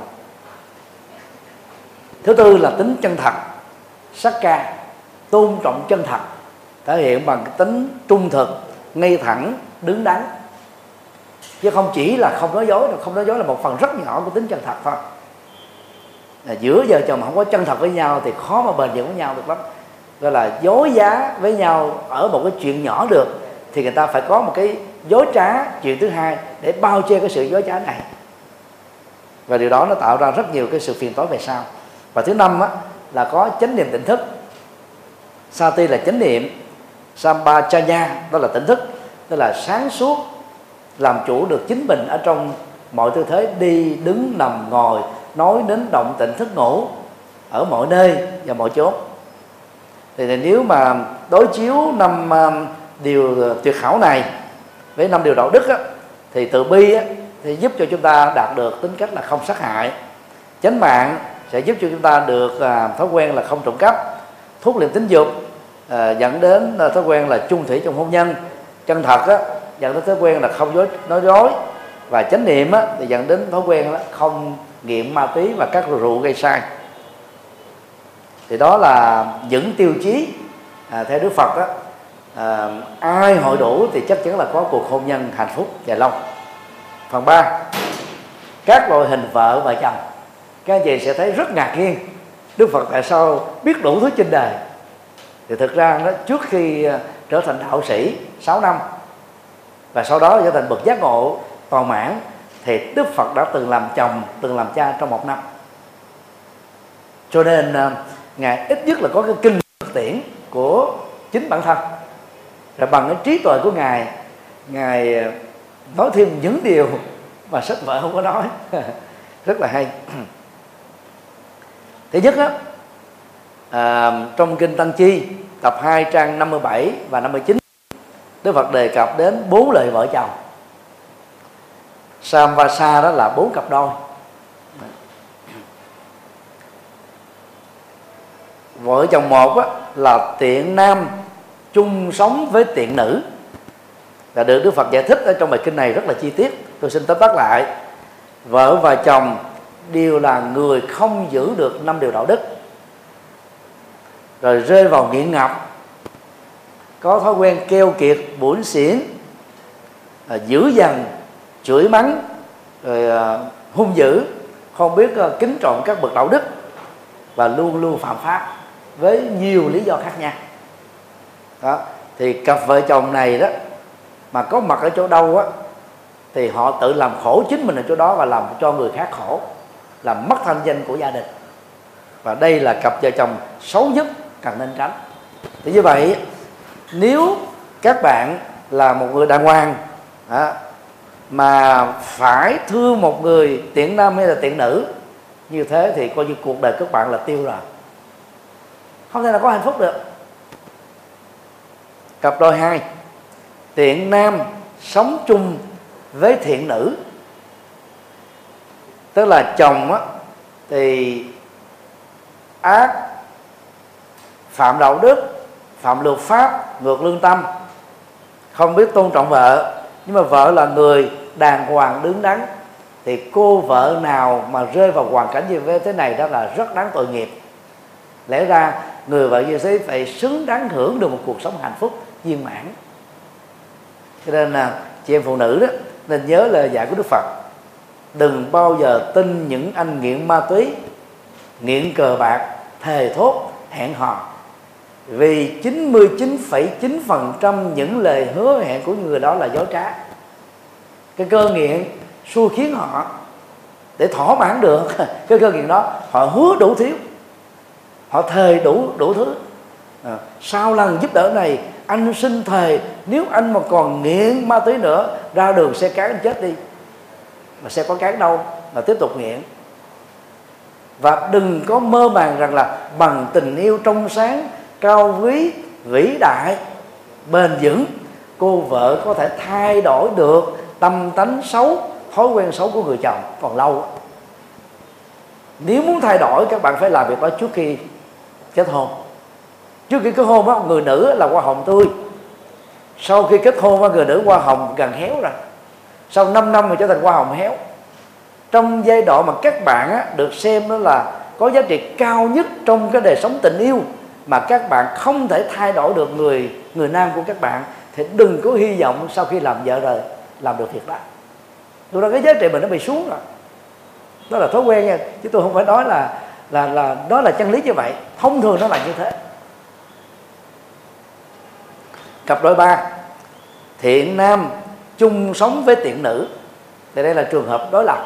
Thứ tư là tính chân thật, sắc ca, tôn trọng chân thật, thể hiện bằng cái tính trung thực, ngay thẳng, đứng đắn, chứ không chỉ là không nói dối. Không nói dối là một phần rất nhỏ của tính chân thật thôi. Giữa vợ chồng mà không có chân thật với nhau thì khó mà bền vững với nhau được lắm. Gọi là dối giá với nhau ở một cái chuyện nhỏ được, thì người ta phải có một cái dối trá chuyện thứ hai để bao che cái sự dối trá này, và điều đó nó tạo ra rất nhiều cái sự phiền toái về sau. Và thứ năm á, là có chánh niệm tỉnh thức. Sati là chánh niệm, Sampajanya đó là tỉnh thức, tức là sáng suốt, làm chủ được chính mình ở trong mọi tư thế đi, đứng, nằm, ngồi, nói, đến, động, tịnh, thức, ngủ, ở mọi nơi và mọi chốn. Thì nếu mà đối chiếu 5 điều tuyệt hảo này với 5 điều đạo đức á, thì từ bi á, thì giúp cho chúng ta đạt được tính cách là không sát hại. Chánh mạng sẽ giúp cho chúng ta được thói quen là không trộm cắp. Thuốc liệm tính dục dẫn đến thói quen là chung thủy trong hôn nhân. Chân thật á, dẫn đến thói quen là không nói dối. Và chánh niệm á, thì dẫn đến thói quen là không nghiện ma túy và các rượu gây sai. Thì đó là những tiêu chí theo Đức Phật đó, ai hội đủ thì chắc chắn là có cuộc hôn nhân hạnh phúc dài lâu. Phần 3, các loại hình vợ và chồng. Các anh chị sẽ thấy rất ngạc nhiên, Đức Phật tại sao biết đủ thứ trên đời. Thì thực ra đó, trước khi trở thành đạo sĩ 6 năm và sau đó trở thành bậc giác ngộ toàn mãn, thì Đức Phật đã từng làm chồng, từng làm cha trong 1 năm. Cho nên Ngài ít nhất là có cái kinh thực tiễn của chính bản thân, rồi bằng cái trí tuệ của Ngài nói thêm những điều mà sách vở không có nói. Rất là hay. Thứ nhất á, trong Kinh Tăng Chi tập 2 trang 57 và 59, Đức Phật đề cập đến 4 lời vợ chồng. Samvasa đó là 4 cặp đôi. Vợ chồng một á, là tiện nam chung sống với tiện nữ, là được Đức Phật giải thích ở trong bài kinh này rất là chi tiết. Tôi xin tóm tắt lại. Vợ và chồng đều là người không giữ được 5 điều đạo đức, rồi rơi vào nghiện ngập, có thói quen keo kiệt, bủn xỉn, dữ dằn, chửi mắng, rồi hung dữ, không biết kính trọng các bậc đạo đức, và luôn luôn phạm pháp với nhiều lý do khác nhau. Đó. Thì cặp vợ chồng này đó mà có mặt ở chỗ đâu á, thì họ tự làm khổ chính mình ở chỗ đó và làm cho người khác khổ, làm mất thanh danh của gia đình. Và đây là cặp vợ chồng xấu nhất, cần nên tránh. Thì như vậy, nếu các bạn là một người đàng hoàng mà phải thương một người tiện nam hay là tiện nữ, như thế thì coi như cuộc đời các bạn là tiêu rồi, không thể nào có hạnh phúc được. Cặp đôi 2, tiện nam sống chung với thiện nữ, tức là chồng á, thì ác, phạm đạo đức, phạm luật pháp, ngược lương tâm, không biết tôn trọng vợ. Nhưng mà vợ là người đàng hoàng đứng đắn, thì cô vợ nào mà rơi vào hoàn cảnh như thế này đó là rất đáng tội nghiệp. Lẽ ra người vợ như thế phải xứng đáng hưởng được một cuộc sống hạnh phúc viên mãn. Cho nên là chị em phụ nữ đó nên nhớ lời dạy của Đức Phật: đừng bao giờ tin những anh nghiện ma túy, nghiện cờ bạc, thề thốt, hẹn hò. Vì 99,9% những lời hứa hẹn của người đó là dối trá. cái cơ nghiện xui khiến họ để thỏa mãn được cái cơ nghiện đó, họ hứa đủ thiếu, họ thề đủ thứ. Sau lần giúp đỡ này, anh xin thề nếu anh mà còn nghiện ma túy nữa, ra đường xe cán anh chết đi, mà xe có cán đâu mà tiếp tục nghiện. Và đừng có mơ màng rằng là bằng tình yêu trong sáng, cao quý, vĩ đại, bền vững, cô vợ có thể thay đổi được tâm tánh xấu, thói quen xấu của người chồng. Còn lâu. Nếu muốn thay đổi, các bạn phải làm việc đó trước khi kết hôn. Trước khi kết hôn đó, người nữ là hoa hồng tươi. Sau khi kết hôn đó, người nữ hoa hồng gần héo rồi. Sau 5 năm rồi trở thành hoa hồng héo. Trong giai đoạn mà các bạn á, được xem đó là có giá trị cao nhất trong cái đời sống tình yêu, mà các bạn không thể thay đổi được người nam của các bạn, thì đừng có hy vọng sau khi làm vợ rồi làm được việc đó. Lúc đó cái giá trị mình nó bị xuống rồi. Đó là thói quen nha, chứ tôi không phải nói là đó là chân lý như vậy. Thông thường nó là như thế. Cặp đôi 3, thiện nam chung sống với tiện nữ. Thì đây là trường hợp đối lập.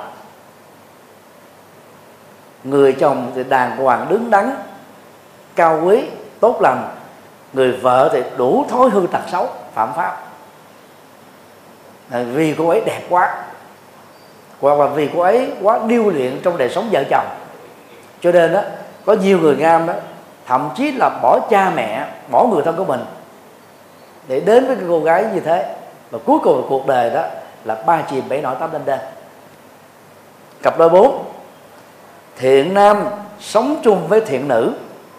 Người chồng thì đàng hoàng đứng đắn, cao quý, tốt lành. Người vợ thì đủ thói hư tật xấu, phạm pháp. Vì cô ấy đẹp quá, hoặc là vì cô ấy quá điêu luyện trong đời sống vợ chồng, cho nên đó có nhiều người nam đó thậm chí là bỏ cha mẹ, bỏ người thân của mình để đến với cái cô gái như thế. Và cuối cùng cuộc đời đó là 3 chìm 7 nổi 8 lên đên. Cặp đôi 4, thiện nam sống chung với thiện nữ.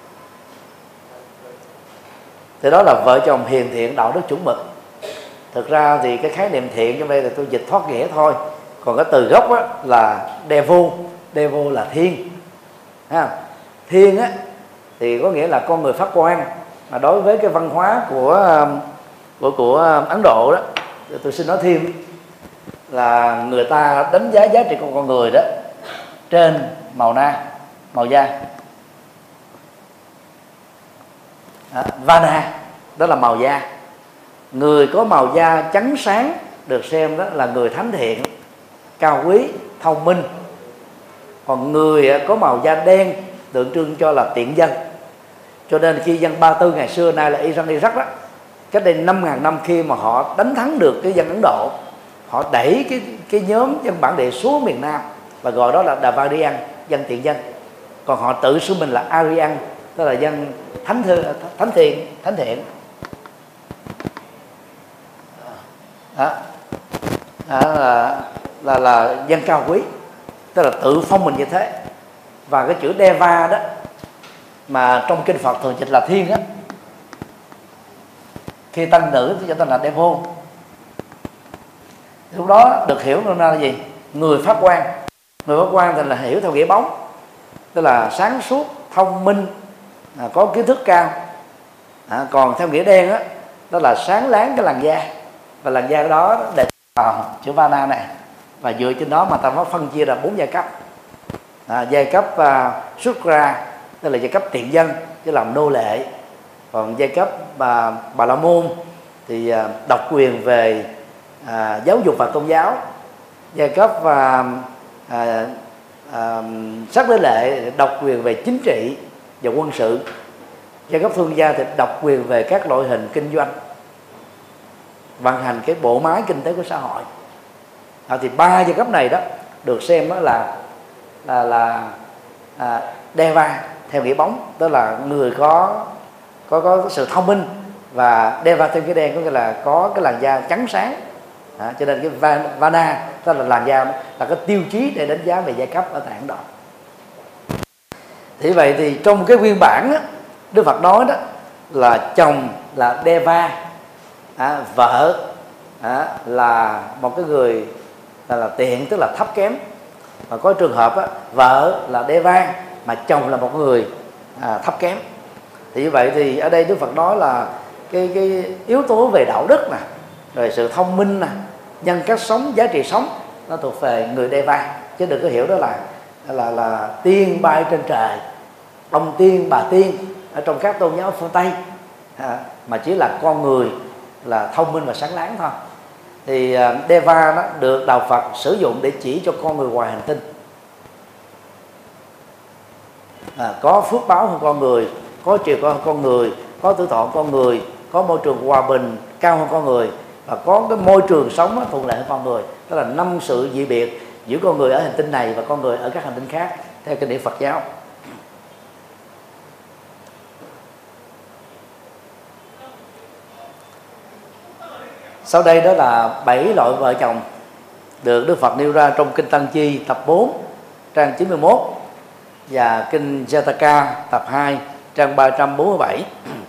Thì đó là vợ chồng hiền thiện, đạo đức chuẩn mực. Thực ra thì cái khái niệm thiện trong đây là tôi dịch thoát nghĩa thôi. Còn cái từ gốc á, là devil là thiên. Thiên á, thì có nghĩa là con người phát quang. Mà đối với cái văn hóa của Ấn Độ đó, tôi xin nói thêm là người ta đánh giá giá trị của con người đó trên màu da. Vana đó là màu da. Người có màu da trắng sáng được xem đó là người thánh thiện, cao quý, thông minh. Còn người có màu da đen tượng trưng cho là tiện dân. Cho nên khi dân Ba Tư ngày xưa, nay là Iran Iraq đó, cách đây 5.000 năm, khi mà họ đánh thắng được cái dân Ấn Độ, họ đẩy cái nhóm dân bản địa xuống miền Nam và gọi đó là Davadian, dân tiện dân. Còn họ tự xưng mình là Aryan, tức là dân thánh thiện. Là dân cao quý, tức là tự phong mình như thế. Và cái chữ Deva đó mà trong kinh Phật thường dịch là thiên á, khi tăng nữ thì cho tên là Devil. Lúc đó được hiểu nôm na là gì? Người phát quang. Người phát quang thì là hiểu theo nghĩa bóng, tức là sáng suốt, thông minh, có kiến thức cao. Còn theo nghĩa đen á, đó là sáng láng cái làn da. Và làn da đó để chữ Vana này. Và dựa trên đó mà ta có phân chia ra 4 giai cấp. Giai cấp Sudra, tức là giai cấp tiện dân, chứ làm nô lệ. Còn giai cấp Bà La Môn thì độc quyền về giáo dục và tôn giáo. Giai cấp Sắc Đế Lệ độc quyền về chính trị và quân sự. Giai cấp thương gia thì độc quyền về các loại hình kinh doanh, vận hành cái bộ máy kinh tế của xã hội. Thì 3 giai cấp này đó được xem đó là Deva theo nghĩa bóng, tức là người có sự thông minh, và Deva theo nghĩa đen có nghĩa là có cái làn da trắng sáng. Cho nên cái Vana tức là làn da là cái tiêu chí để đánh giá về giai cấp ở tại Ấn Độ. Thì vậy thì trong cái nguyên bản đó, Đức Phật nói đó là chồng là Deva, vợ là một cái người là tiện, tức là thấp kém. Và có trường hợp á, vợ là Deva mà chồng là một người thấp kém. Thì như vậy thì ở đây Đức Phật nói là cái yếu tố về đạo đức nè, rồi sự thông minh nè, nhân cách sống, giá trị sống, nó thuộc về người Deva. Chứ đừng có hiểu đó là tiên bay trên trời, ông tiên bà tiên ở trong các tôn giáo phương Tây, mà chỉ là con người là thông minh và sáng láng thôi. thì Deva đó được đạo Phật sử dụng để chỉ cho con người ngoài hành tinh có phước báo hơn con người, có chiều cao hơn con người, có tuổi thọ hơn con người, có môi trường hòa bình cao hơn con người, và có cái môi trường sống thuận lợi hơn con người. Đó là 5 sự dị biệt giữa con người ở hành tinh này và con người ở các hành tinh khác theo kinh điển Phật giáo. Sau đây đó là 7 loại vợ chồng được Đức Phật nêu ra trong kinh Tăng Chi tập 4 trang 91 và kinh Jataka tập 2 trang 347.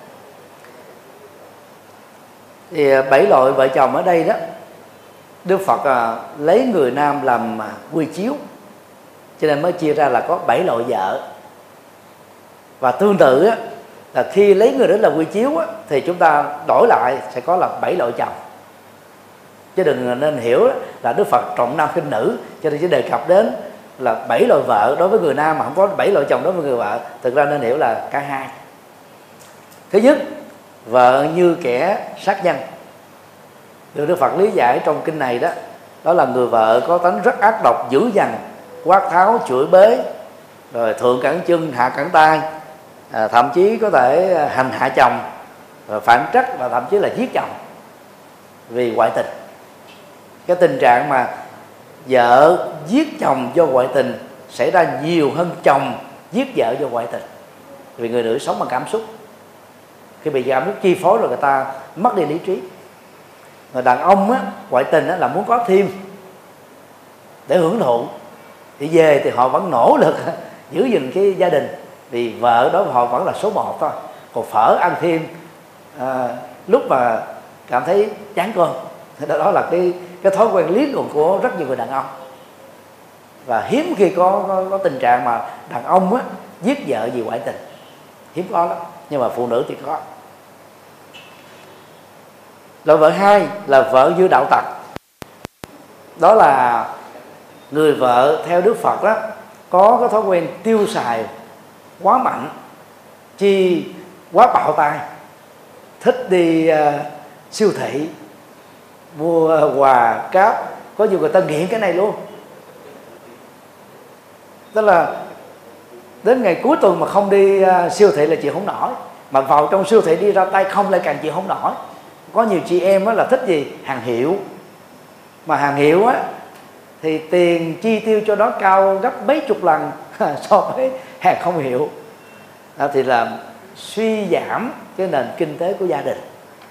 Thì 7 loại vợ chồng ở đây đó, Đức Phật lấy người nam làm quy chiếu, cho nên mới chia ra là có 7 loại vợ. Và tương tự á, là khi lấy người đó là quy chiếu á, thì chúng ta đổi lại sẽ có là 7 loại chồng. Chứ đừng nên hiểu là Đức Phật trọng nam khinh nữ, cho nên chỉ đề cập đến là 7 loại vợ đối với người nam mà không có 7 loại chồng đối với người vợ. Thực ra nên hiểu là cả hai. Thứ nhất, vợ như kẻ sát nhân, được Đức Phật lý giải trong kinh này đó, đó là người vợ có tánh rất ác độc, dữ dằn, quát tháo, chửi bới, rồi thượng cẳng chân hạ cẳng tay, thậm chí có thể hành hạ chồng, rồi phản trắc và thậm chí là giết chồng vì ngoại tình. Cái tình trạng mà vợ giết chồng do ngoại tình xảy ra nhiều hơn chồng giết vợ do ngoại tình, vì người nữ sống bằng cảm xúc. Khi bị cảm xúc chi phối rồi người ta mất đi lý trí. Người đàn ông á, ngoại tình á, là muốn có thêm để hưởng thụ, thì về thì họ vẫn nỗ lực giữ gìn cái gia đình, vì vợ đó họ vẫn là số 1 thôi. Còn phở ăn thêm lúc mà cảm thấy chán cơm. Đó là cái thói quen lý luận của rất nhiều người đàn ông. Và hiếm khi có tình trạng mà đàn ông á, giết vợ vì ngoại tình, hiếm có lắm. Nhưng mà phụ nữ thì có. Loại vợ hai là vợ như đạo tặc. Đó là người vợ theo Đức Phật đó có cái thói quen tiêu xài quá mạnh, chi quá bạo tay, thích đi siêu thị mua quà cáp. Có nhiều người ta nghiện cái này luôn. Tức là đến ngày cuối tuần mà không đi siêu thị là chịu không nổi, mà vào trong siêu thị đi ra tay không lại càng chịu không nổi. Có nhiều chị em là thích gì? Hàng hiệu. Mà hàng hiệu á thì tiền chi tiêu cho nó cao gấp mấy chục lần so với hàng không hiệu. Đó thì là suy giảm cái nền kinh tế của gia đình.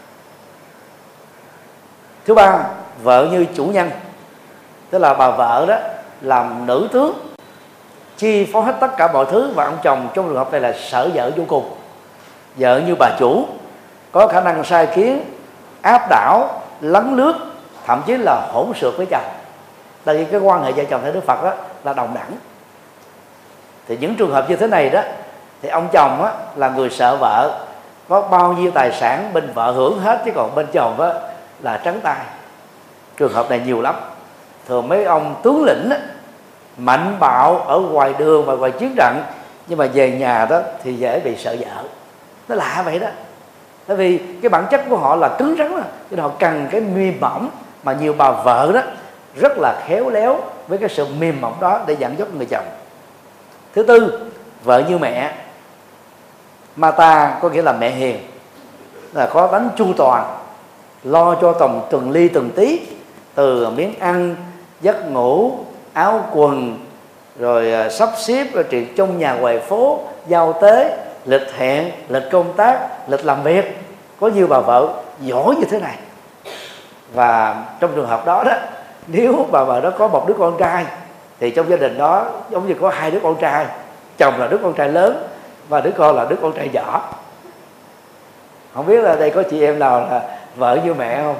Thứ ba, vợ như chủ nhân. Tức là bà vợ đó làm nữ tướng, chi phối hết tất cả mọi thứ, và ông chồng trong trường hợp này là sợ vợ vô cùng. Vợ như bà chủ, có khả năng sai khiến, áp đảo, lấn lướt, thậm chí là hỗn xược với chồng. Tại vì cái quan hệ vợ chồng theo Đức Phật đó là đồng đẳng. Thì những trường hợp như thế này đó, thì ông chồng á, là người sợ vợ, có bao nhiêu tài sản bên vợ hưởng hết, chứ còn bên chồng á, là trắng tay. Trường hợp này nhiều lắm. Thường mấy ông tướng lĩnh á, mạnh bạo ở ngoài đường và ngoài chiến trận, nhưng mà về nhà đó thì dễ bị sợ vợ. Nó lạ vậy đó. Tại vì cái bản chất của họ là cứng rắn đó, cho nên họ cần cái mềm mỏng. Mà nhiều bà vợ đó rất là khéo léo với cái sự mềm mỏng đó để dẫn dắt người chồng. Thứ tư, vợ như mẹ. Mata có nghĩa là mẹ hiền, là có tánh chu toàn, lo cho từng ly từng tí, từ miếng ăn, giấc ngủ, áo quần, rồi sắp xếp rồi chuyện trong nhà ngoài phố, giao tế, lịch hẹn, lịch công tác, lịch làm việc. Có nhiều bà vợ giỏi như thế này. Và trong trường hợp đó đó, nếu bà vợ đó có một đứa con trai, thì trong gia đình đó giống như có 2 đứa con trai. Chồng là đứa con trai lớn và đứa con là đứa con trai nhỏ. Không biết là đây có chị em nào là vợ như mẹ không?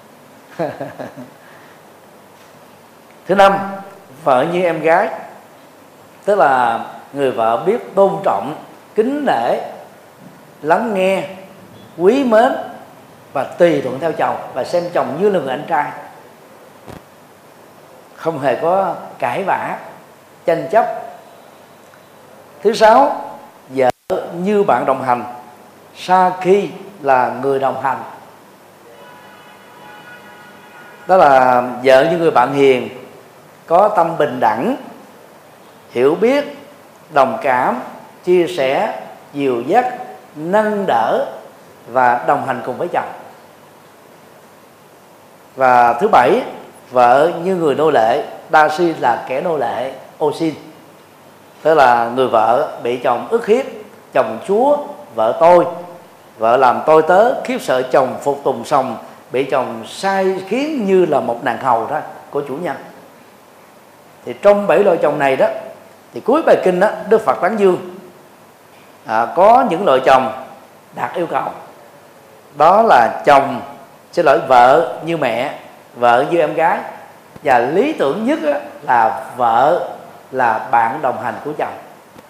Thứ năm, vợ như em gái. Tức là người vợ biết tôn trọng, kính nể, lắng nghe, quý mến và tùy thuận theo chồng, và xem chồng như là người anh trai, không hề có cãi vã, tranh chấp. Thứ sáu, vợ như bạn đồng hành. Sa khi là người đồng hành. Đó là vợ như người bạn hiền, có tâm bình đẳng, hiểu biết, đồng cảm, chia sẻ, dìu dắt, nâng đỡ và đồng hành cùng với chồng. Và thứ bảy, vợ như người nô lệ. Đa si là kẻ nô lệ, ô xin, tức là người vợ bị chồng ức hiếp, chồng chúa vợ tôi, vợ làm tôi tớ, khiếp sợ chồng, phục tùng sòng, bị chồng sai khiến như là một nàng hầu đó của chủ nhân. Thì trong 7 loại chồng này đó, thì cuối bài kinh đó, Đức Phật tán dương có những loại chồng đạt yêu cầu. Đó là vợ như mẹ, vợ như em gái, và lý tưởng nhất là vợ là bạn đồng hành của chồng.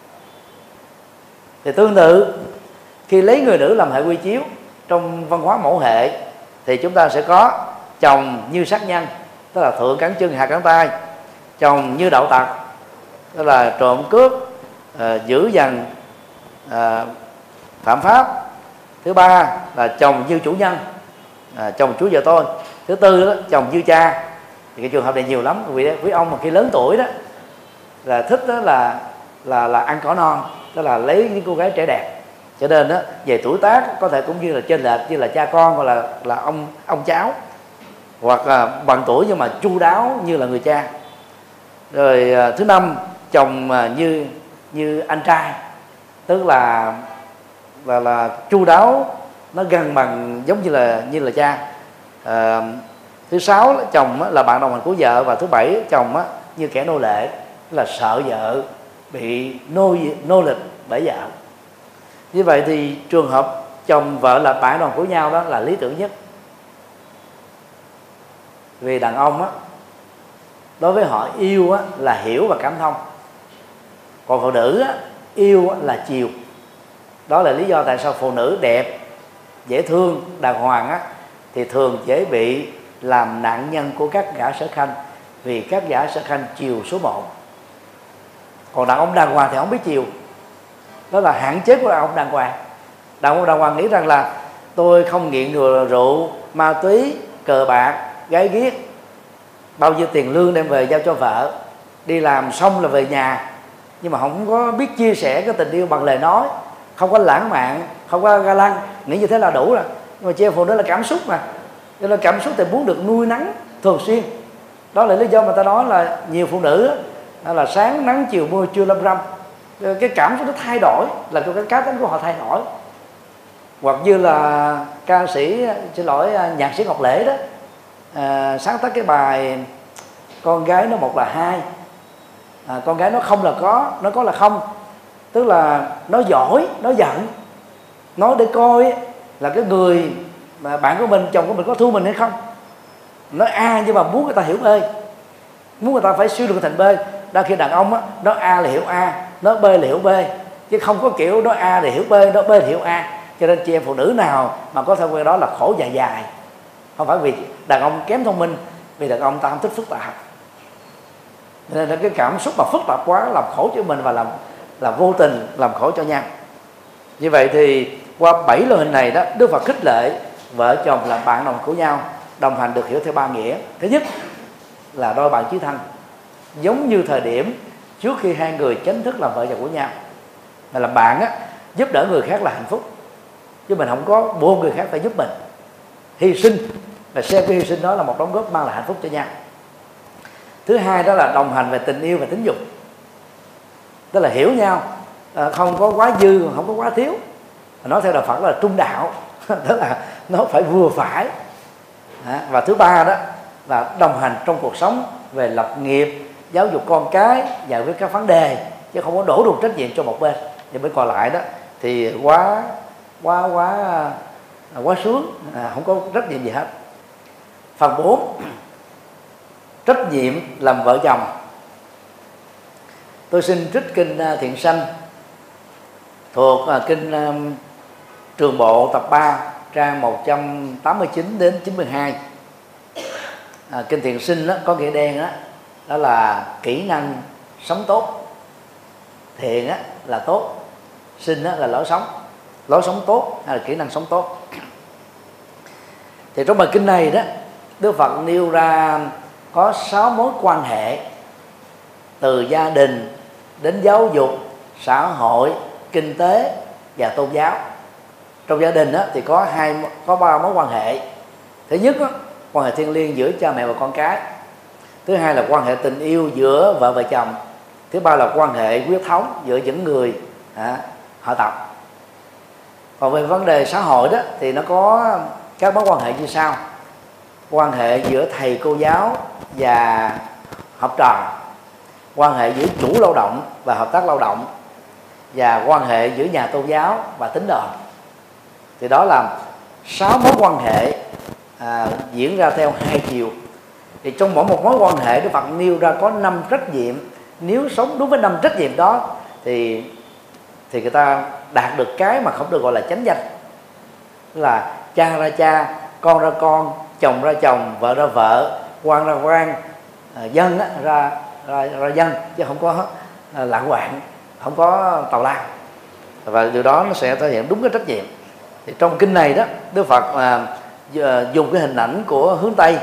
Thì tương tự, khi lấy người nữ làm hệ quy chiếu trong văn hóa mẫu hệ, thì chúng ta sẽ có chồng như sát nhân, tức là thượng cẳng chân hạ cẳng tay; chồng như đạo tặc, tức là trộm cướp, dữ dằn, phạm pháp. Thứ ba là chồng như chủ nhân, chồng chúa vợ tôi. Thứ tư đó, chồng như cha. Thì cái trường hợp này nhiều lắm. Quý ông mà khi lớn tuổi đó là thích đó là ăn cỏ non, tức là lấy những cô gái trẻ đẹp. Cho nên đó, về tuổi tác có thể cũng như là chênh lệch như là cha con, hoặc là ông cháu, hoặc là bằng tuổi nhưng mà chu đáo như là người cha. Rồi thứ năm, chồng như anh trai, tức là chu đáo, nó gần bằng giống như là cha. Thứ sáu, chồng là bạn đồng hành của vợ. Và thứ bảy, chồng như kẻ nô lệ, là sợ vợ bị nô lịch bởi vợ. Như vậy thì trường hợp chồng vợ là bạn đồng của nhau đó là lý tưởng nhất. Vì đàn ông đối với họ yêu là hiểu và cảm thông, còn phụ nữ yêu là chiều. Đó là lý do tại sao phụ nữ đẹp, dễ thương, đàng hoàng thì thường dễ bị làm nạn nhân của các gã sở khanh, vì các gã sở khanh chiều số 1. Còn đàn ông đàng hoàng thì không biết chiều. Đó là hạn chế của đàn ông đàng hoàng. Đàn ông đàng hoàng nghĩ rằng là tôi không nghiện rượu, ma túy, cờ bạc, gái ghiếc, bao nhiêu tiền lương đem về giao cho vợ, đi làm xong là về nhà. Nhưng mà không có biết chia sẻ cái tình yêu bằng lời nói, không có lãng mạn, không có ga lăng, nghĩ như thế là đủ rồi. Nhưng mà chị em phụ nữ là cảm xúc mà, cho nên cảm xúc thì muốn được nuôi nắng thường xuyên. Đó là lý do mà ta nói là nhiều phụ nữ là sáng nắng chiều mưa trưa lâm râm. Cái cảm xúc nó thay đổi, làm cho cái cá tính của họ thay đổi. Hoặc như là nhạc sĩ Ngọc Lễ đó, sáng tác cái bài con gái nó một là hai, con gái nó không là có, nó có là không. Tức là nó giỏi, nó giận, nói để coi là cái người mà bạn của mình, chồng của mình có thương mình hay không. Nói A nhưng mà muốn người ta hiểu B, muốn người ta phải suy luận thành B. Đôi khi đàn ông nói A là hiểu A, nói B là hiểu B, chứ không có kiểu nói A để hiểu B, nói B là hiểu A. Cho nên chị em phụ nữ nào mà có thói quen đó là khổ dài dài. Không phải vì đàn ông kém thông minh, vì đàn ông ta không thích phức tạp. Nên là cái cảm xúc mà phức tạp quá làm khổ cho mình, và làm vô tình làm khổ cho nhau. Như vậy thì qua 7 loại hình này đó, Đức Phật khích lệ vợ chồng là bạn đồng của nhau. Đồng hành được hiểu theo 3 nghĩa. Thứ nhất là đôi bạn chí thân, giống như thời điểm trước khi hai người chính thức làm vợ chồng của nhau. Mà làm bạn giúp đỡ người khác là hạnh phúc, chứ mình không có buộc người khác phải giúp mình. Hy sinh, và xem cái hy sinh đó là một đóng góp mang lại hạnh phúc cho nhau. Thứ hai đó là đồng hành về tình yêu và tính dục, tức là hiểu nhau, không có quá dư, không có quá thiếu. Nói theo đạo Phật là trung đạo, tức là nó phải vừa phải. Và thứ ba đó là đồng hành trong cuộc sống về lập nghiệp, giáo dục con cái, giải quyết các vấn đề, chứ không có đổ được trách nhiệm cho một bên. Và bên còn lại đó thì quá sướng, không có trách nhiệm gì hết. Phần 4, trách nhiệm làm vợ chồng. Tôi xin trích kinh Thiện Sanh thuộc kinh Trường Bộ tập 3 trang 189 đến 92. Kinh Thiện Sinh đó, có nghĩa đen đó là kỹ năng sống tốt. Thiện là tốt, sinh là lối sống tốt hay là kỹ năng sống tốt. Thì trong bài kinh này đó, Đức Phật nêu ra có 6 mối quan hệ, từ gia đình đến giáo dục, xã hội, kinh tế và tôn giáo. Trong gia đình thì có 3 mối quan hệ. Thứ nhất quan hệ thiêng liêng giữa cha mẹ và con cái. Thứ hai là quan hệ tình yêu giữa vợ và chồng. Thứ ba là quan hệ huyết thống giữa những người họ tộc. Còn về vấn đề xã hội đó thì nó có các mối quan hệ như sau: quan hệ giữa thầy cô giáo và học trò, quan hệ giữa chủ lao động và hợp tác lao động, và quan hệ giữa nhà tôn giáo và tín đồ. Thì đó là 6 mối quan hệ diễn ra theo hai chiều. Thì trong mỗi một mối quan hệ, Đức Phật nêu ra có 5 trách nhiệm. Nếu sống đúng với 5 trách nhiệm đó thì người ta đạt được cái mà không được gọi là chánh danh, là cha ra cha, con ra con, chồng ra chồng, vợ ra vợ, quan ra quan, dân ra dân, chứ không có lạng quạng, không có tào lao. Và điều đó nó sẽ thể hiện đúng cái trách nhiệm. Thì trong kinh này đó, Đức Phật dùng cái hình ảnh của hướng Tây,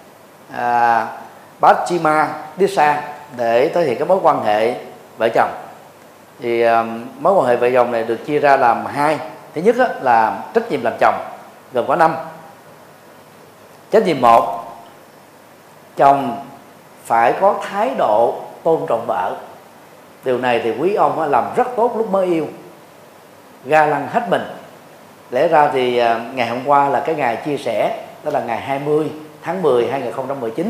Paschima Disa, để thể hiện cái mối quan hệ vợ chồng. Thì mối quan hệ vợ chồng này được chia ra làm hai. Thứ nhất là trách nhiệm làm chồng, gồm có 5. Trách nhiệm 1, chồng phải có thái độ tôn trọng vợ. Điều này thì quý ông làm rất tốt lúc mới yêu, ga lăng hết mình. Lẽ ra thì ngày hôm qua là cái ngày chia sẻ, đó là ngày 20 tháng 10 2019.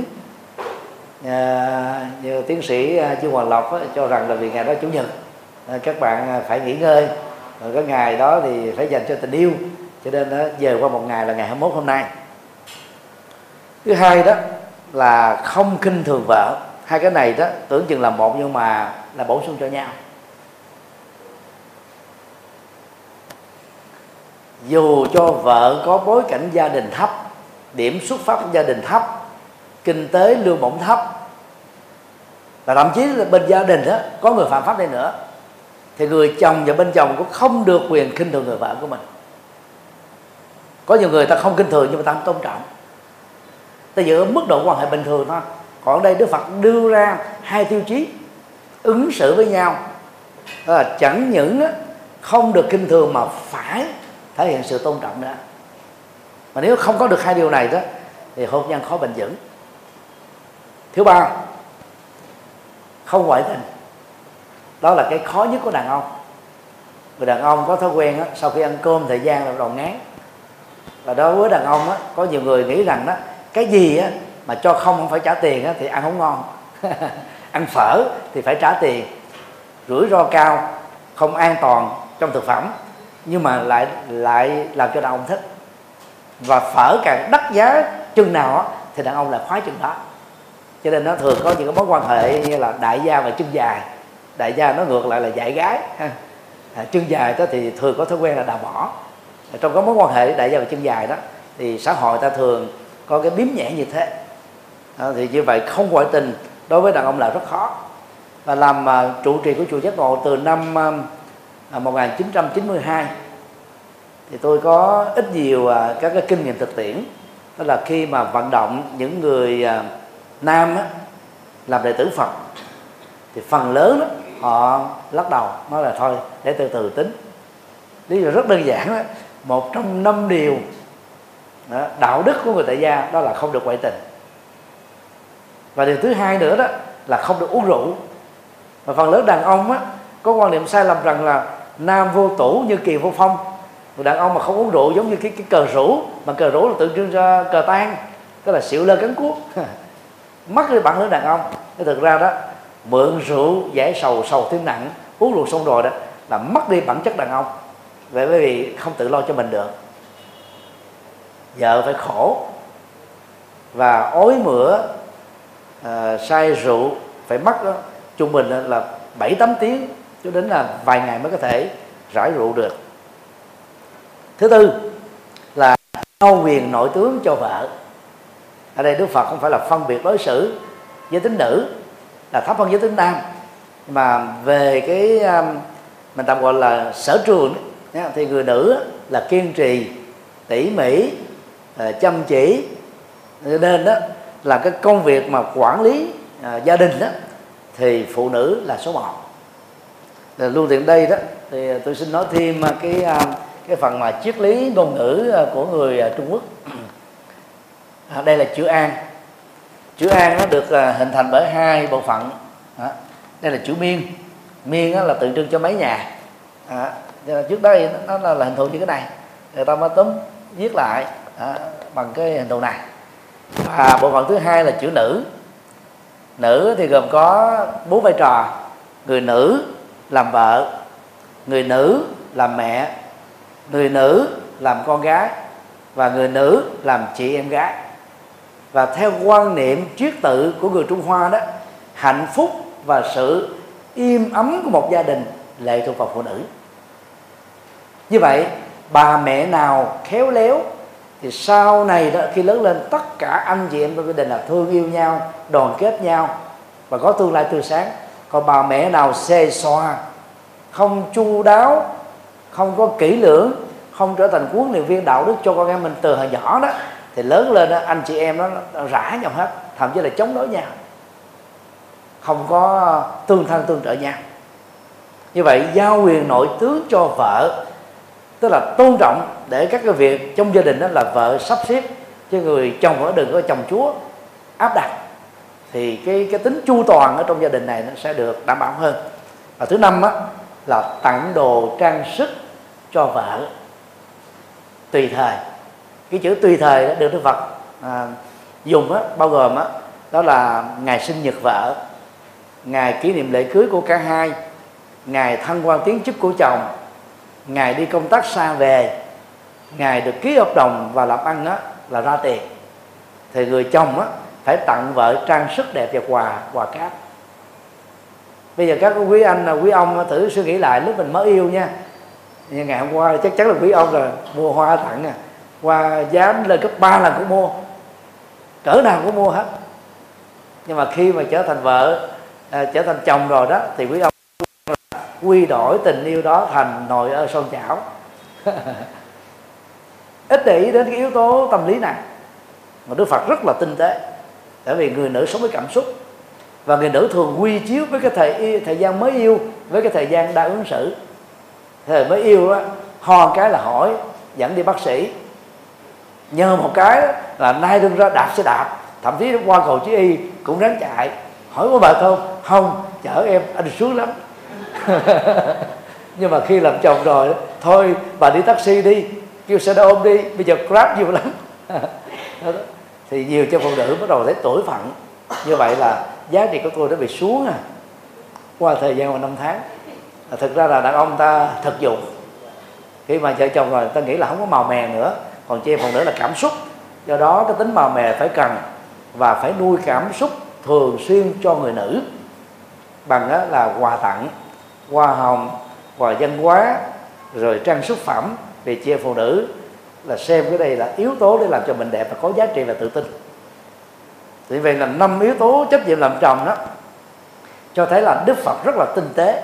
Như tiến sĩ Dương Hoàng Lộc cho rằng là vì ngày đó Chủ nhật, các bạn phải nghỉ ngơi, rồi cái ngày đó thì phải dành cho tình yêu, cho nên nó dời qua một ngày là ngày 21 hôm nay. Thứ hai đó là không khinh thường vợ. Hai cái này đó tưởng chừng là một nhưng mà là bổ sung cho nhau. Dù cho vợ có bối cảnh gia đình thấp, điểm xuất phát của gia đình thấp, kinh tế lương bổng thấp, và thậm chí là bên gia đình đó có người phạm pháp đây nữa, thì người chồng và bên chồng cũng không được quyền khinh thường người vợ của mình. Có nhiều người ta không khinh thường nhưng mà ta không tôn trọng, ta giữ ở mức độ quan hệ bình thường thôi. Còn ở đây Đức Phật đưa ra 2 tiêu chí ứng xử với nhau, đó là chẳng những không được khinh thường mà phải thể hiện sự tôn trọng nữa. Mà nếu không có được 2 điều này đó thì hôn nhân khó bền vững. Thứ ba, không ngoại tình. Đó là cái khó nhất của đàn ông. Người đàn ông có thói quen sau khi ăn cơm thời gian là đầu ngán. Và đối với đàn ông có nhiều người nghĩ rằng cái gì mà cho không phải trả tiền thì ăn không ngon. Ăn phở thì phải trả tiền, rủi ro cao, không an toàn trong thực phẩm, nhưng mà lại làm cho đàn ông thích. Và phở càng đắt giá chừng nào thì đàn ông là khoái chừng đó. Cho nên nó thường có những cái mối quan hệ như là đại gia và chân dài. Đại gia nó ngược lại là dạy gái, chân dài đó thì thường có thói quen là đào bỏ. Trong cái mối quan hệ đại gia và chân dài đó thì xã hội ta thường có cái biếm nhẹ như thế. Thì như vậy không ngoại tình đối với đàn ông là rất khó. Và làm trụ trì của chùa Giác Ngộ từ năm 1992 thì tôi có ít nhiều các cái kinh nghiệm thực tiễn. Đó là khi mà vận động những người nam làm đệ tử Phật thì phần lớn họ lắc đầu nói là thôi để từ từ tính. Lý do rất đơn giản đó, một trong 5 điều đạo đức của người tại gia đó là không được ngoại tình. Và điều thứ hai nữa đó là không được uống rượu. Và phần lớn đàn ông có quan niệm sai lầm rằng là nam vô tủ như kiều vô phong. Người đàn ông mà không uống rượu giống như cái cờ rủ, mà cờ rủ là tượng trưng cho cờ tan, tức là xịu lơ cắn cuốc. Mất đi bản lĩnh đàn ông. Thế thực ra đó, mượn rượu giải sầu, sầu thêm nặng, uống rượu xong rồi đó là mất đi bản chất đàn ông. Vậy bởi vì không tự lo cho mình được, vợ phải khổ và ói mửa, say rượu phải mất đó, trung bình là 7-8 tiếng cho đến là vài ngày mới có thể rải rượu được. Thứ tư là trao quyền nội tướng cho vợ. Ở đây Đức Phật không phải là phân biệt đối xử giới tính nữ là thấp hơn giới tính nam, mà về cái mình tạm gọi là sở trường ấy, thì người nữ là kiên trì, tỉ mỉ, chăm chỉ, Nên đó là cái công việc mà quản lý gia đình đó thì phụ nữ là số 1. Luôn tiện đây đó thì tôi xin nói thêm cái phần mà triết lý ngôn ngữ của người Trung Quốc. Đây là chữ An. Chữ An nó được hình thành bởi 2 bộ phận. Đây là chữ Miên. Miên là tượng trưng cho mái nhà. Trước đây nó là hình thù như cái này, người ta mới tóm viết lại bằng cái hình thù này. Và bộ phận thứ 2 là chữ Nữ. Nữ thì gồm có 4 vai trò: người nữ làm vợ, người nữ làm mẹ, người nữ làm con gái và người nữ làm chị em gái. Và theo quan niệm triết tự của người Trung Hoa đó, hạnh phúc và sự im ấm của một gia đình lệ thuộc vào phụ nữ. Như vậy bà mẹ nào khéo léo thì sau này đó, khi lớn lên, tất cả anh chị em trong gia đình là thương yêu nhau, đoàn kết nhau và có tương lai tươi sáng. Còn bà mẹ nào xề xòa, không chu đáo, không có kỹ lưỡng, không trở thành huấn luyện viên đạo đức cho con em mình từ hồi nhỏ đó, thì lớn lên đó, anh chị em nó rã nhau hết, thậm chí là chống đối nhau, không có tương thân tương trợ nhau. Như vậy giao quyền nội tướng cho vợ, tức là tôn trọng để các cái việc trong gia đình đó là vợ sắp xếp, chứ người chồng ở đừng có chồng chúa áp đặt, thì cái tính chu toàn ở trong gia đình này nó sẽ được đảm bảo hơn. Và thứ 5 là tặng đồ trang sức cho vợ tùy thời. Cái chữ tùy thời đó được Đức Phật dùng bao gồm đó là ngày sinh nhật vợ, ngày kỷ niệm lễ cưới của cả hai, ngày thăng quan tiến chức của chồng, ngày đi công tác xa về, ngày được ký hợp đồng và làm ăn là ra tiền. Thì người chồng phải tặng vợ trang sức đẹp và quà cáp. Bây giờ các quý anh quý ông thử suy nghĩ lại lúc mình mới yêu nha. Như ngày hôm qua chắc chắn là quý ông là mua hoa tặng hoa giá lên gấp 3 lần cũng mua, cỡ nào cũng mua hết. Nhưng mà khi mà trở thành vợ, trở thành chồng rồi đó, thì quý ông quy đổi tình yêu đó thành nồi ơ son chảo. Ít để ý đến cái yếu tố tâm lý này. Mà Đức Phật rất là tinh tế, bởi vì người nữ sống với cảm xúc, và người nữ thường quy chiếu với cái thời gian mới yêu với cái thời gian đã ứng xử. Thời mới yêu ho cái là hỏi, dẫn đi bác sĩ, nhờ một cái là nay đương ra đạp xe đạp, thậm chí qua cầu Chí Y cũng ráng chạy. Hỏi có mệt không? Không, chở em, anh sướng lắm. Nhưng mà khi làm chồng rồi, thôi bà đi taxi đi, kêu xe ôm đi, bây giờ Grab nhiều lắm. Thì nhiều cho phụ nữ bắt đầu thấy tuổi phận. Như vậy là giá trị của tôi đã bị xuống qua thời gian và năm tháng. Thực ra là đàn ông ta thực dụng, khi mà vợ chồng rồi ta nghĩ là không có màu mè nữa, còn chị em phụ nữ là cảm xúc. Do đó cái tính màu mè phải cần và phải nuôi cảm xúc thường xuyên cho người nữ bằng là quà tặng, hoa hồng, quà văn hóa, rồi trang sức phẩm. Vì chị em phụ nữ là xem cái đây là yếu tố để làm cho mình đẹp và có giá trị và tự tin. Vì vậy là 5 yếu tố trách nhiệm làm chồng đó cho thấy là Đức Phật rất là tinh tế.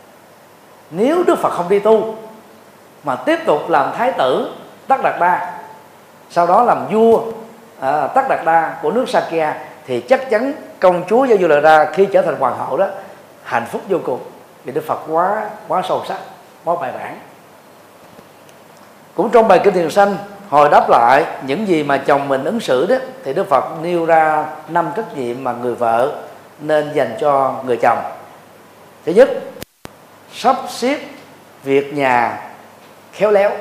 Nếu Đức Phật không đi tu mà tiếp tục làm thái tử Tất Đạt Đa, sau đó làm vua Tất Đạt Đa của nước Sakya, thì chắc chắn công chúa Gia Du Lợi Đa khi trở thành hoàng hậu đó hạnh phúc vô cùng. Vì Đức Phật quá sâu sắc, quá bài bản. Cũng trong bài Kinh Thiền Sanh hồi đáp lại những gì mà chồng mình ứng xử đó, thì Đức Phật nêu ra 5 trách nhiệm mà người vợ nên dành cho người chồng. Thứ nhất, sắp xếp việc nhà khéo léo.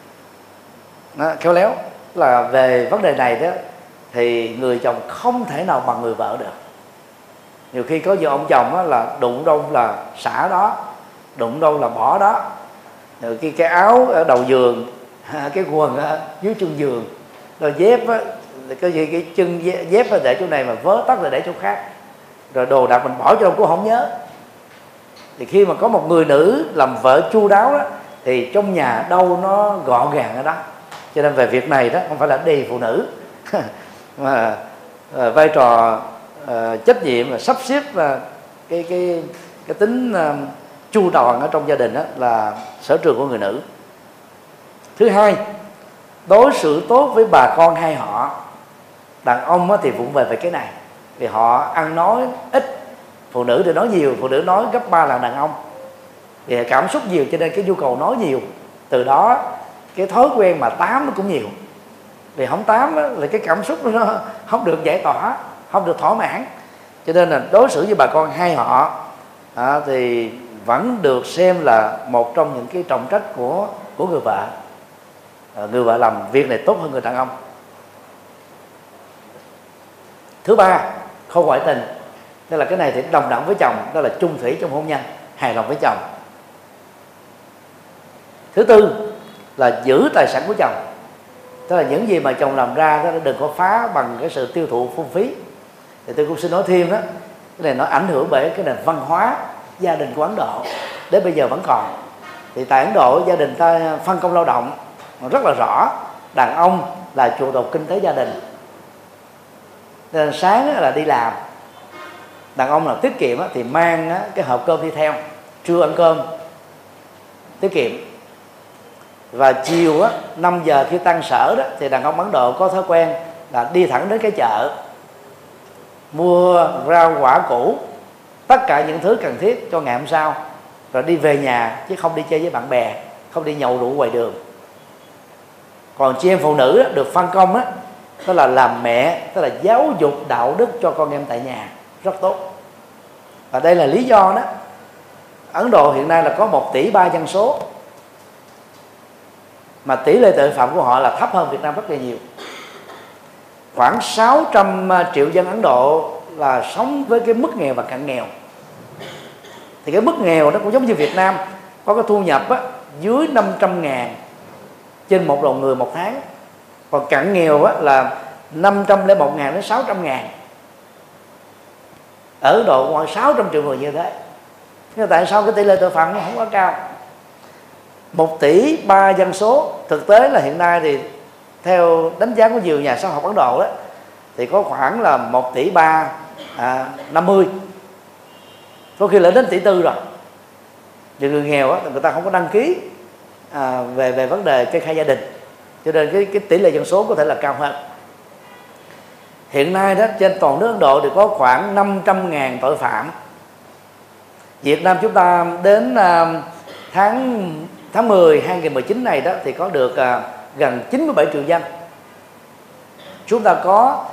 Khéo léo là về vấn đề này đó, thì người chồng không thể nào bằng người vợ được. Nhiều khi có nhiều ông chồng là đụng đâu là xả đó, đụng đâu là bỏ đó. Rồi cái áo ở đầu giường, cái quần dưới chân giường, rồi dép cái chân dép để chỗ này mà vớ tắt rồi để chỗ khác, rồi đồ đạc mình bỏ cho đâu cũng không nhớ. Thì khi mà có một người nữ làm vợ chu đáo đó, thì trong nhà đâu nó gọn gàng ở đó. Cho nên về việc này đó không phải là đề phụ nữ mà vai trò trách nhiệm và sắp xếp cái tính chu toàn ở trong gia đình đó là sở trường của người nữ. Thứ hai, đối xử tốt với bà con hai họ. Đàn ông thì vụng về cái này, vì họ ăn nói ít, phụ nữ thì nói nhiều, phụ nữ nói gấp 3 lần đàn ông, vì cảm xúc nhiều cho nên cái nhu cầu nói nhiều, từ đó cái thói quen mà tám nó cũng nhiều. Vì không tám là cái cảm xúc nó không được giải tỏa, không được thỏa mãn, cho nên là đối xử với bà con hai họ thì vẫn được xem là một trong những cái trọng trách của người vợ. Người vợ làm việc này tốt hơn người đàn ông. Thứ ba, không ngoại tình, tức là cái này thì đồng đẳng với chồng, đó là chung thủy trong hôn nhân, hài lòng với chồng. Thứ tư là giữ tài sản của chồng, tức là những gì mà chồng làm ra đó đừng có phá bằng cái sự tiêu thụ phung phí. Thì tôi cũng xin nói thêm đó, cái này nó ảnh hưởng bởi cái nền văn hóa gia đình của Ấn Độ đến bây giờ vẫn còn. Thì tại Ấn Độ gia đình ta phân công lao động rất là rõ, đàn ông là chủ động kinh tế gia đình, nên sáng là đi làm, đàn ông là tiết kiệm thì mang cái hộp cơm đi theo, trưa ăn cơm tiết kiệm. Và chiều 5 giờ khi tan sở đó thì đàn ông Ấn Độ có thói quen là đi thẳng đến cái chợ, mua rau quả củ, tất cả những thứ cần thiết cho ngày hôm sau, rồi đi về nhà, chứ không đi chơi với bạn bè, không đi nhậu rượu ngoài đường. Còn chị em phụ nữ được phân công đó là làm mẹ, tức là giáo dục đạo đức cho con em tại nhà, rất tốt. Và đây là lý do đó Ấn Độ hiện nay là có 1,3 tỷ dân số, mà tỷ lệ tội phạm của họ là thấp hơn Việt Nam rất là nhiều. Khoảng 600 triệu dân Ấn Độ là sống với cái mức nghèo và cận nghèo. Thì cái mức nghèo nó cũng giống như Việt Nam, có cái thu nhập dưới 500.000 trên một đầu người một tháng. Còn cận nghèo là 501.000 đến 600.000. Ở Ấn Độ khoảng 600 triệu người như thế. Nhưng tại sao cái tỷ lệ tội phạm nó không quá cao? 1,3 tỷ dân số, thực tế là hiện nay thì theo đánh giá của nhiều nhà xã hội học Ấn Độ đó, thì có khoảng là 1,3 tỷ 50, có khi lên đến 1,4 tỷ rồi. Vì người nghèo người ta không có đăng ký về vấn đề kê khai gia đình, cho nên cái tỷ lệ dân số có thể là cao hơn. Hiện nay đó trên toàn nước Ấn Độ thì có khoảng 500.000 tội phạm. Việt Nam chúng ta đến tháng 10 2019 này đó thì có được gần 97 triệu dân. Chúng ta có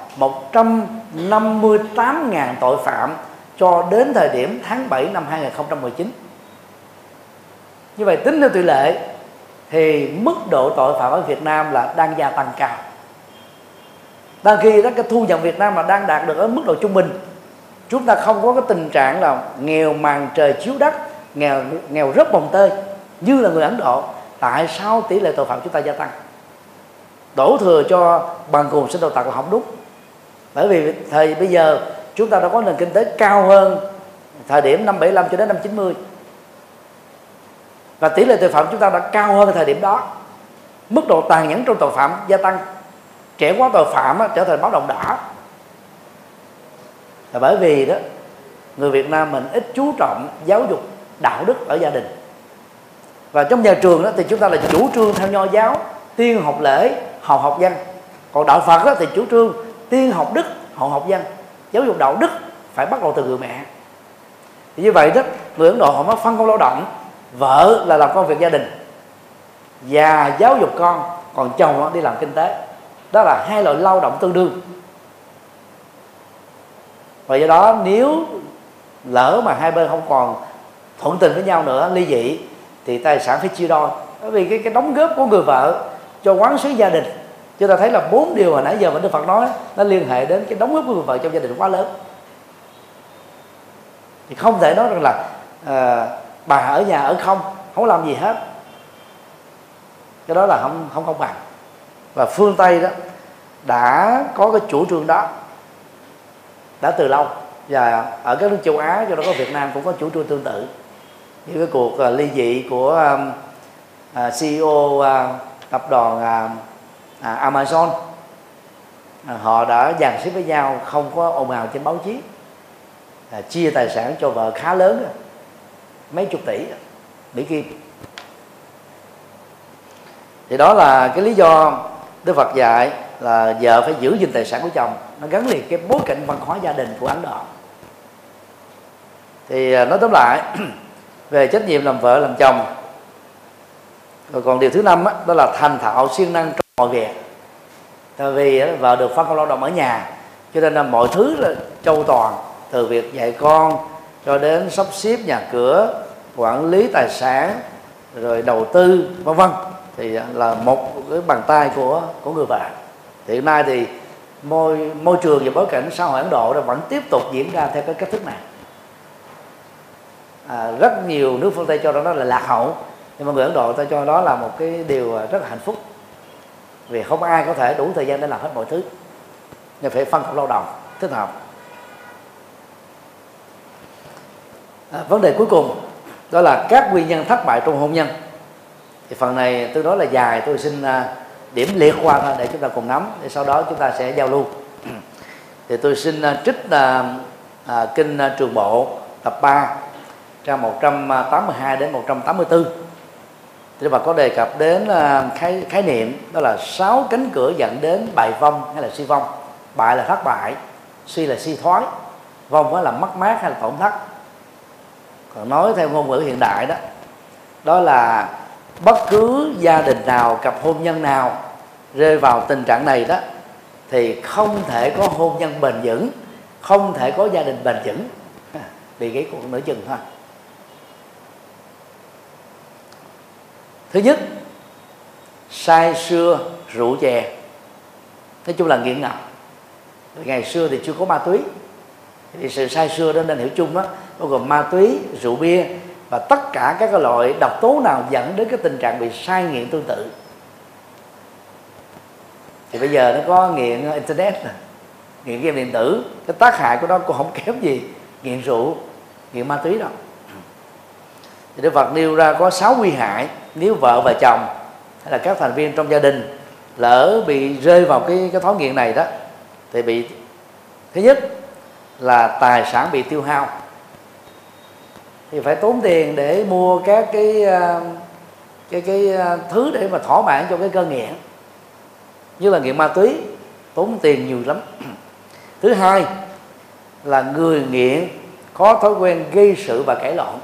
158.000 tội phạm cho đến thời điểm tháng 7 năm 2019. Như vậy tính theo tỷ lệ thì mức độ tội phạm ở Việt Nam là đang gia tăng cao. Đang khi đó cái thu nhập Việt Nam mà đang đạt được ở mức độ trung bình, chúng ta không có cái tình trạng là nghèo màn trời chiếu đất, nghèo rớt mồng tơi như là người Ấn Độ. Tại sao tỷ lệ tội phạm chúng ta gia tăng? Đổ thừa cho bằng cùng sinh đầu tật là không đúng. Bởi vì thời bây giờ chúng ta đã có nền kinh tế cao hơn thời điểm năm 75 cho đến năm 90, và tỷ lệ tội phạm chúng ta đã cao hơn thời điểm đó. Mức độ tàn nhẫn trong tội phạm gia tăng, trẻ hóa tội phạm trở thành báo động đỏ. Là bởi vì đó người Việt Nam mình ít chú trọng giáo dục đạo đức ở gia đình. Và trong nhà trường đó thì chúng ta là chủ trương theo Nho giáo, tiên học lễ, hậu học văn. Còn đạo Phật đó thì chủ trương tiên học đức, hậu học văn. Giáo dục đạo đức phải bắt đầu từ người mẹ. Thì như vậy đó, người Ấn Độ họ mới phân công lao động, vợ là làm công việc gia đình và giáo dục con, còn chồng đi làm kinh tế. Đó là hai loại lao động tương đương. Và do đó nếu lỡ mà hai bên không còn thuận tình với nhau nữa, ly dị, thì tài sản phải chia đôi. Bởi vì cái đóng góp của người vợ cho quán xuyến gia đình, chúng ta thấy là 4 điều hồi nãy giờ mà Đức Phật nói, nó liên hệ đến cái đóng góp của người vợ trong gia đình quá lớn. Thì không thể nói rằng là bà ở nhà ở không làm gì hết. Cái đó là không công bằng. Và phương Tây đó đã có cái chủ trương đó đã từ lâu, và ở các nước châu Á, cho đó có Việt Nam cũng có chủ trương tương tự. Như cái cuộc ly dị của CEO tập đoàn Amazon, họ đã dàn xếp với nhau, không có ồn ào trên báo chí, chia tài sản cho vợ khá lớn, mấy chục tỷ Mỹ Kim. Thì đó là cái lý do Đức Phật dạy là vợ phải giữ gìn tài sản của chồng, nó gắn liền cái bối cảnh văn hóa gia đình của Ấn Độ. Thì nói tóm lại về trách nhiệm làm vợ làm chồng. Rồi còn điều thứ 5 đó là thành thạo siêng năng trong mọi việc. Tại vì vợ được phân công lao động ở nhà, cho nên là mọi thứ là châu toàn, từ việc dạy con cho đến sắp xếp nhà cửa, quản lý tài sản, rồi đầu tư vân vân, thì là một cái bàn tay của người vợ. Hiện nay thì môi trường và bối cảnh xã hội Ấn Độ vẫn tiếp tục diễn ra theo cái cách thức này. Rất nhiều nước phương Tây cho đó là lạc hậu, nhưng mà người Ấn Độ ta cho đó là một cái điều rất là hạnh phúc, vì không ai có thể đủ thời gian để làm hết mọi thứ, nên phải phân công lao động thích hợp. Vấn đề cuối cùng đó là các nguyên nhân thất bại trong hôn nhân. Thì phần này tương đối là dài, tôi xin điểm liệt qua thôi để chúng ta cùng nắm, để sau đó chúng ta sẽ giao lưu. Thì tôi xin trích kinh Trường Bộ tập 3 trang 182 đến 184. Thì bà có đề cập đến khái niệm đó là 6 cánh cửa dẫn đến bại vong hay là suy vong. Bại là thất bại, suy là suy thoái, vong là mất mát hay là tổn thất. Còn nói theo ngôn ngữ hiện đại đó, đó là bất cứ gia đình nào, cặp hôn nhân nào rơi vào tình trạng này đó thì không thể có hôn nhân bền vững, không thể có gia đình bền vững, bị cái cuộc nửa chừng thôi. Thứ nhất, say sưa rượu chè, nói chung là nghiện ngập. Ngày xưa thì chưa có ma túy, thì sự say sưa đó nên hiểu chung đó bao gồm ma túy, rượu bia và tất cả các loại độc tố nào dẫn đến cái tình trạng bị say nghiện tương tự. Thì bây giờ nó có nghiện internet, nghiện game điện tử, cái tác hại của nó cũng không kém gì nghiện rượu, nghiện ma túy đâu. Thì Đức Phật nêu ra có 6 nguy hại nếu vợ và chồng hay là các thành viên trong gia đình lỡ bị rơi vào cái thói nghiện này đó, thì bị, thứ nhất là tài sản bị tiêu hao, thì phải tốn tiền để mua các cái thứ để mà thỏa mãn cho cái cơn nghiện, như là nghiện ma túy, tốn tiền nhiều lắm. Thứ hai là người nghiện có thói quen gây sự và cãi lộn,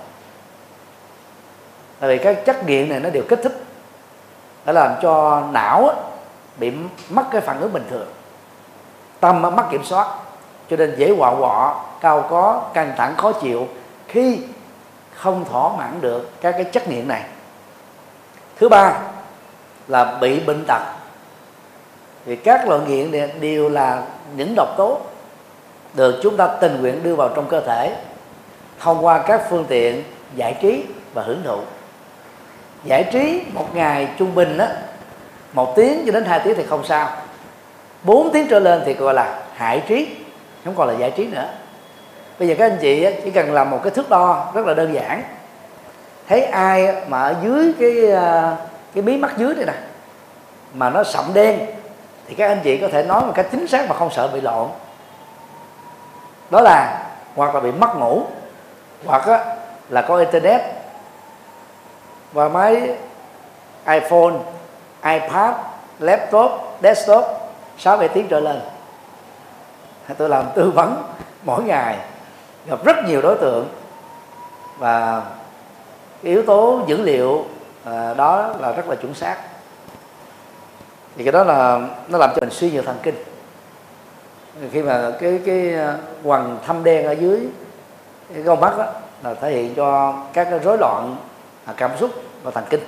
tại vì các chất nghiện này nó đều kích thích, đã làm cho não bị mất cái phản ứng bình thường, tâm mất kiểm soát, cho nên dễ quạo quọ, cao có, căng thẳng, khó chịu khi không thỏa mãn được các cái chất nghiện này. Thứ ba là bị bệnh tật, vì các loại nghiện này đều là những độc tố được chúng ta tình nguyện đưa vào trong cơ thể thông qua các phương tiện giải trí và hưởng thụ. Giải trí một ngày trung bình á 1 tiếng cho đến 2 tiếng thì không sao, 4 tiếng trở lên thì gọi là hại trí, không còn là giải trí nữa. Bây giờ các anh chị chỉ cần làm một cái thước đo rất là đơn giản, thấy ai mà ở dưới cái mí mắt dưới này nè mà nó sậm đen thì các anh chị có thể nói một cách chính xác mà không sợ bị lộn, đó là hoặc là bị mất ngủ, hoặc là có internet và máy iPhone, iPad, laptop, desktop 6-7 tiếng trở lên. Tôi làm tư vấn mỗi ngày gặp rất nhiều đối tượng, và cái yếu tố dữ liệu đó là rất là chuẩn xác. Thì cái đó là nó làm cho mình suy nhược thần kinh, khi mà cái quầng thâm đen ở dưới cái con mắt đó là thể hiện cho các cái rối loạn cảm xúc và thần kinh.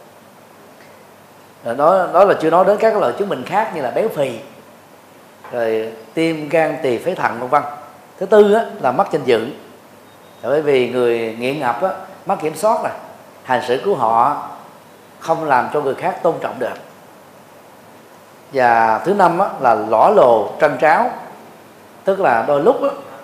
Rồi đó là chưa nói đến các loại chứng bệnh khác như là béo phì, rồi tim, gan, tỳ, phế thận vân vân. Thứ tư là mất danh dự, bởi vì người nghiện ngập mất kiểm soát này, hành xử của họ không làm cho người khác tôn trọng được. Và thứ năm là lõa lồ trân tráo, tức là đôi lúc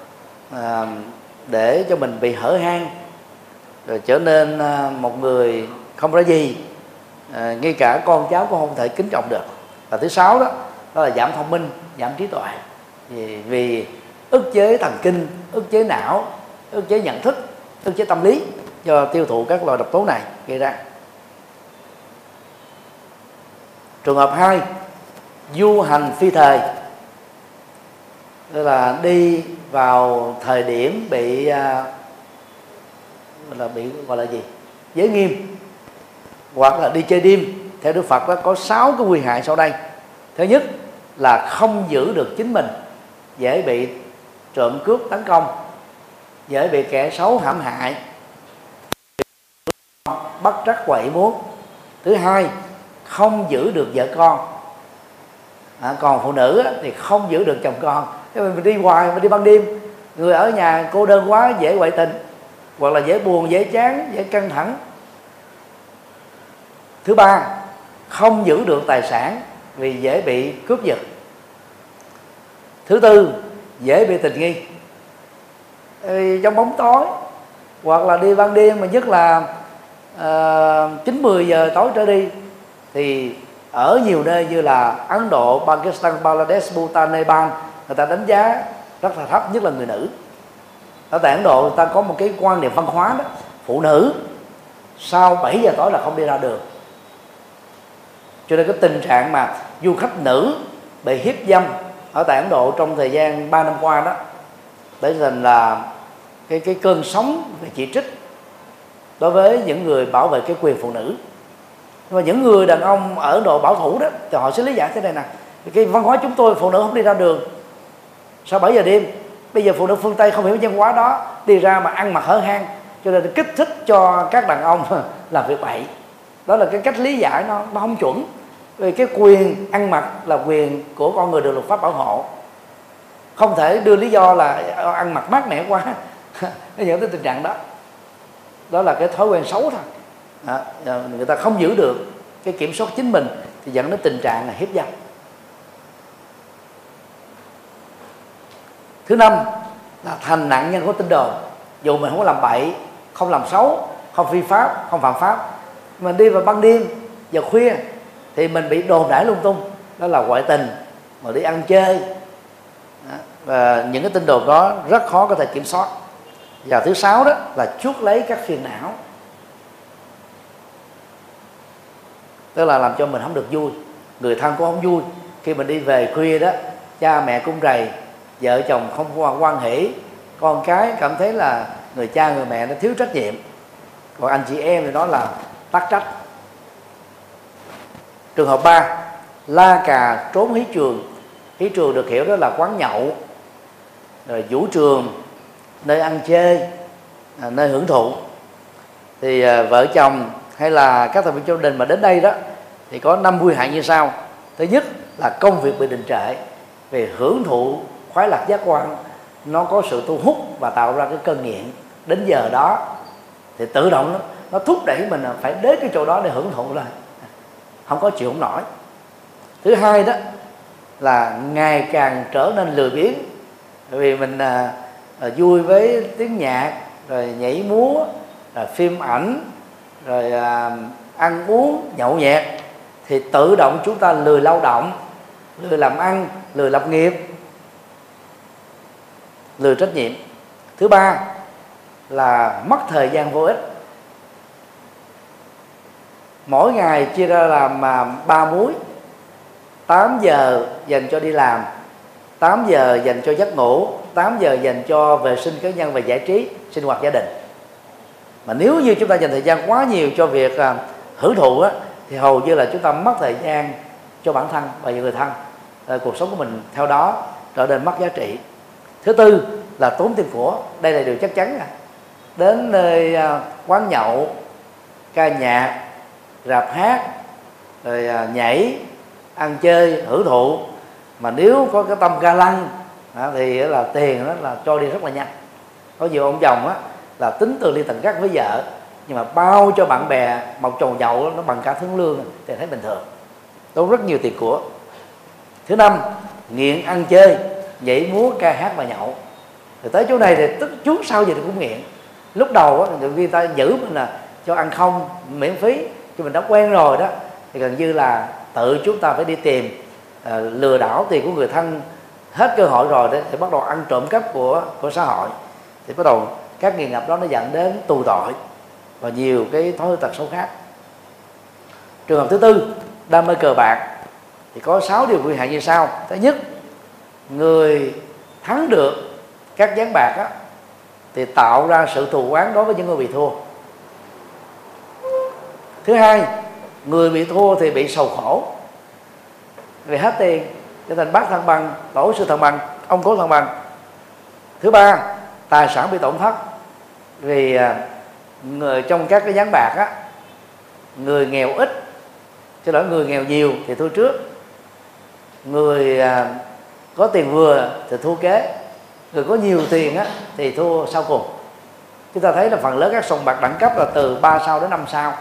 để cho mình bị hở hang, rồi trở nên một người không ra gì, ngay cả con cháu cũng không thể kính trọng được. Và thứ sáu đó là giảm thông minh, giảm trí tuệ, vì ức chế thần kinh, ức chế não, ức chế nhận thức, ức chế tâm lý do tiêu thụ các loại độc tố này gây ra. Trường hợp 2 du hành phi thời, tức là đi vào thời điểm bị gọi là gì, giới nghiêm, hoặc là đi chơi đêm. Theo Đức Phật đó có 6 cái nguy hại sau đây. Thứ nhất là không giữ được chính mình, dễ bị trộm cướp tấn công, dễ bị kẻ xấu hãm hại, bắt trắc quậy muốn. Thứ hai, không giữ được vợ con. Còn phụ nữ thì không giữ được chồng con. Thế mình đi hoài, mình đi ban đêm, người ở nhà cô đơn quá, dễ ngoại tình, hoặc là dễ buồn, dễ chán, dễ căng thẳng. Thứ ba, không giữ được tài sản vì dễ bị cướp giật. Thứ tư, dễ bị tình nghi trong bóng tối, hoặc là đi ban đêm, mà nhất là 9-10 giờ tối trở đi, thì ở nhiều nơi như là Ấn Độ, Pakistan, Bangladesh, Bhutan, Nepal, người ta đánh giá rất là thấp, nhất là người nữ. Ở tại Ấn Độ người ta có một cái quan niệm văn hóa đó, phụ nữ sau 7 giờ tối là không đi ra đường. Cho nên cái tình trạng mà du khách nữ bị hiếp dâm ở tại Ấn Độ trong thời gian 3 năm qua đó, để thành là cái cơn sóng về chỉ trích đối với những người bảo vệ cái quyền phụ nữ. Nhưng mà những người đàn ông ở Ấn Độ bảo thủ đó thì họ sẽ lý giải thế này nè: cái văn hóa chúng tôi phụ nữ không đi ra đường sau 7 giờ đêm. Bây giờ phụ nữ phương Tây không hiểu văn hóa đó, đi ra mà ăn mặc hở hang, cho nên kích thích cho các đàn ông làm việc bậy. Đó là cái cách lý giải nó không chuẩn. Vì cái quyền ăn mặc là quyền của con người được luật pháp bảo hộ, không thể đưa lý do là ăn mặc mát mẻ quá nó dẫn tới tình trạng đó. Đó là cái thói quen xấu thôi. Người ta không giữ được cái kiểm soát chính mình thì dẫn đến tình trạng là hiếp dâm. Thứ năm là thành nạn nhân của tin đồn. Dù mình không có làm bậy, không làm xấu, không vi pháp, không phạm pháp, mình đi vào ban đêm, giờ khuya thì mình bị đồn đãi lung tung. Đó là ngoại tình, mà đi ăn chơi. Và những cái tin đồn đó rất khó có thể kiểm soát. Và thứ sáu đó là chuốc lấy các phiền não, tức là làm cho mình không được vui, người thân cũng không vui. Khi mình đi về khuya đó, cha mẹ cũng rầy, vợ chồng không hoan hỷ, con cái cảm thấy là người cha người mẹ nó thiếu trách nhiệm, còn anh chị em thì đó là tắc trách. Trường hợp 3, la cà trốn hí trường. Hí trường được hiểu đó là quán nhậu, rồi vũ trường, nơi ăn chơi, nơi hưởng thụ. Thì vợ chồng hay là các thành viên gia đình mà đến đây đó thì có 5 nguy hại như sau. Thứ nhất là công việc bị đình trệ, vì hưởng thụ khoái lạc giác quan nó có sự thu hút và tạo ra cái cơn nghiện. Đến giờ đó thì tự động nó thúc đẩy mình phải đến cái chỗ đó để hưởng thụ rồi, không có chịu không nổi. Thứ hai đó là ngày càng trở nên lười biếng, bởi vì mình vui với tiếng nhạc, rồi nhảy múa, rồi phim ảnh, rồi ăn uống nhậu nhẹt, thì tự động chúng ta lười lao động, lười làm ăn, lười lập nghiệp, lười trách nhiệm. Thứ ba là mất thời gian vô ích. Mỗi ngày chia ra làm 3 múi: 8 giờ dành cho đi làm, 8 giờ dành cho giấc ngủ, 8 giờ dành cho vệ sinh cá nhân và giải trí, sinh hoạt gia đình. Mà nếu như chúng ta dành thời gian quá nhiều cho việc hưởng thụ á, thì hầu như là chúng ta mất thời gian cho bản thân và những người thân. Cuộc sống của mình theo đó trở nên mất giá trị. Thứ tư là tốn tiền của. Đây là điều chắc chắn. Đến nơi quán nhậu, ca nhạc, rạp hát, rồi nhảy, ăn chơi, hưởng thụ, mà nếu có cái tâm ga lăng thì là tiền đó là trôi đi rất là nhanh. Có nhiều ông chồng á là tính từ ly tận gác với vợ, nhưng mà bao cho bạn bè một chầu nhậu nó bằng cả tháng lương thì thấy bình thường, tốn rất nhiều tiền của. Thứ năm, nghiện ăn chơi, nhảy múa, ca hát và nhậu. Thì tới chỗ này thì trước sau gì thì cũng nghiện. Lúc đầu á, người ta giữ mình là cho ăn không, miễn phí, cho mình đã quen rồi đó, thì gần như là tự chúng ta phải đi tìm, lừa đảo tiền của người thân hết cơ hội rồi đấy, thì bắt đầu ăn trộm cắp của xã hội. Thì bắt đầu các nghiện ngập đó nó dẫn đến tù tội và nhiều cái thói tật xấu khác. Trường hợp thứ tư, đam mê cờ bạc. thì có 6 điều quyền hạn như sau. Thứ nhất, người thắng được các ván bạc á, thì tạo ra sự thù oán đối với những người bị thua. Thứ hai, người bị thua thì bị sầu khổ vì hết tiền, trở thành bác thăng bằng, tổ sư thăng bằng, ông cố thăng bằng. Thứ ba, tài sản bị tổn thất vì người trong các cái ván bạc á, người nghèo ít, cho nên người nghèo nhiều thì thua trước, người có tiền vừa thì thua kế, người có nhiều tiền á thì thua sau cùng. Chúng ta thấy là phần lớn các sòng bạc đẳng cấp là từ 3 sao đến 5 sao,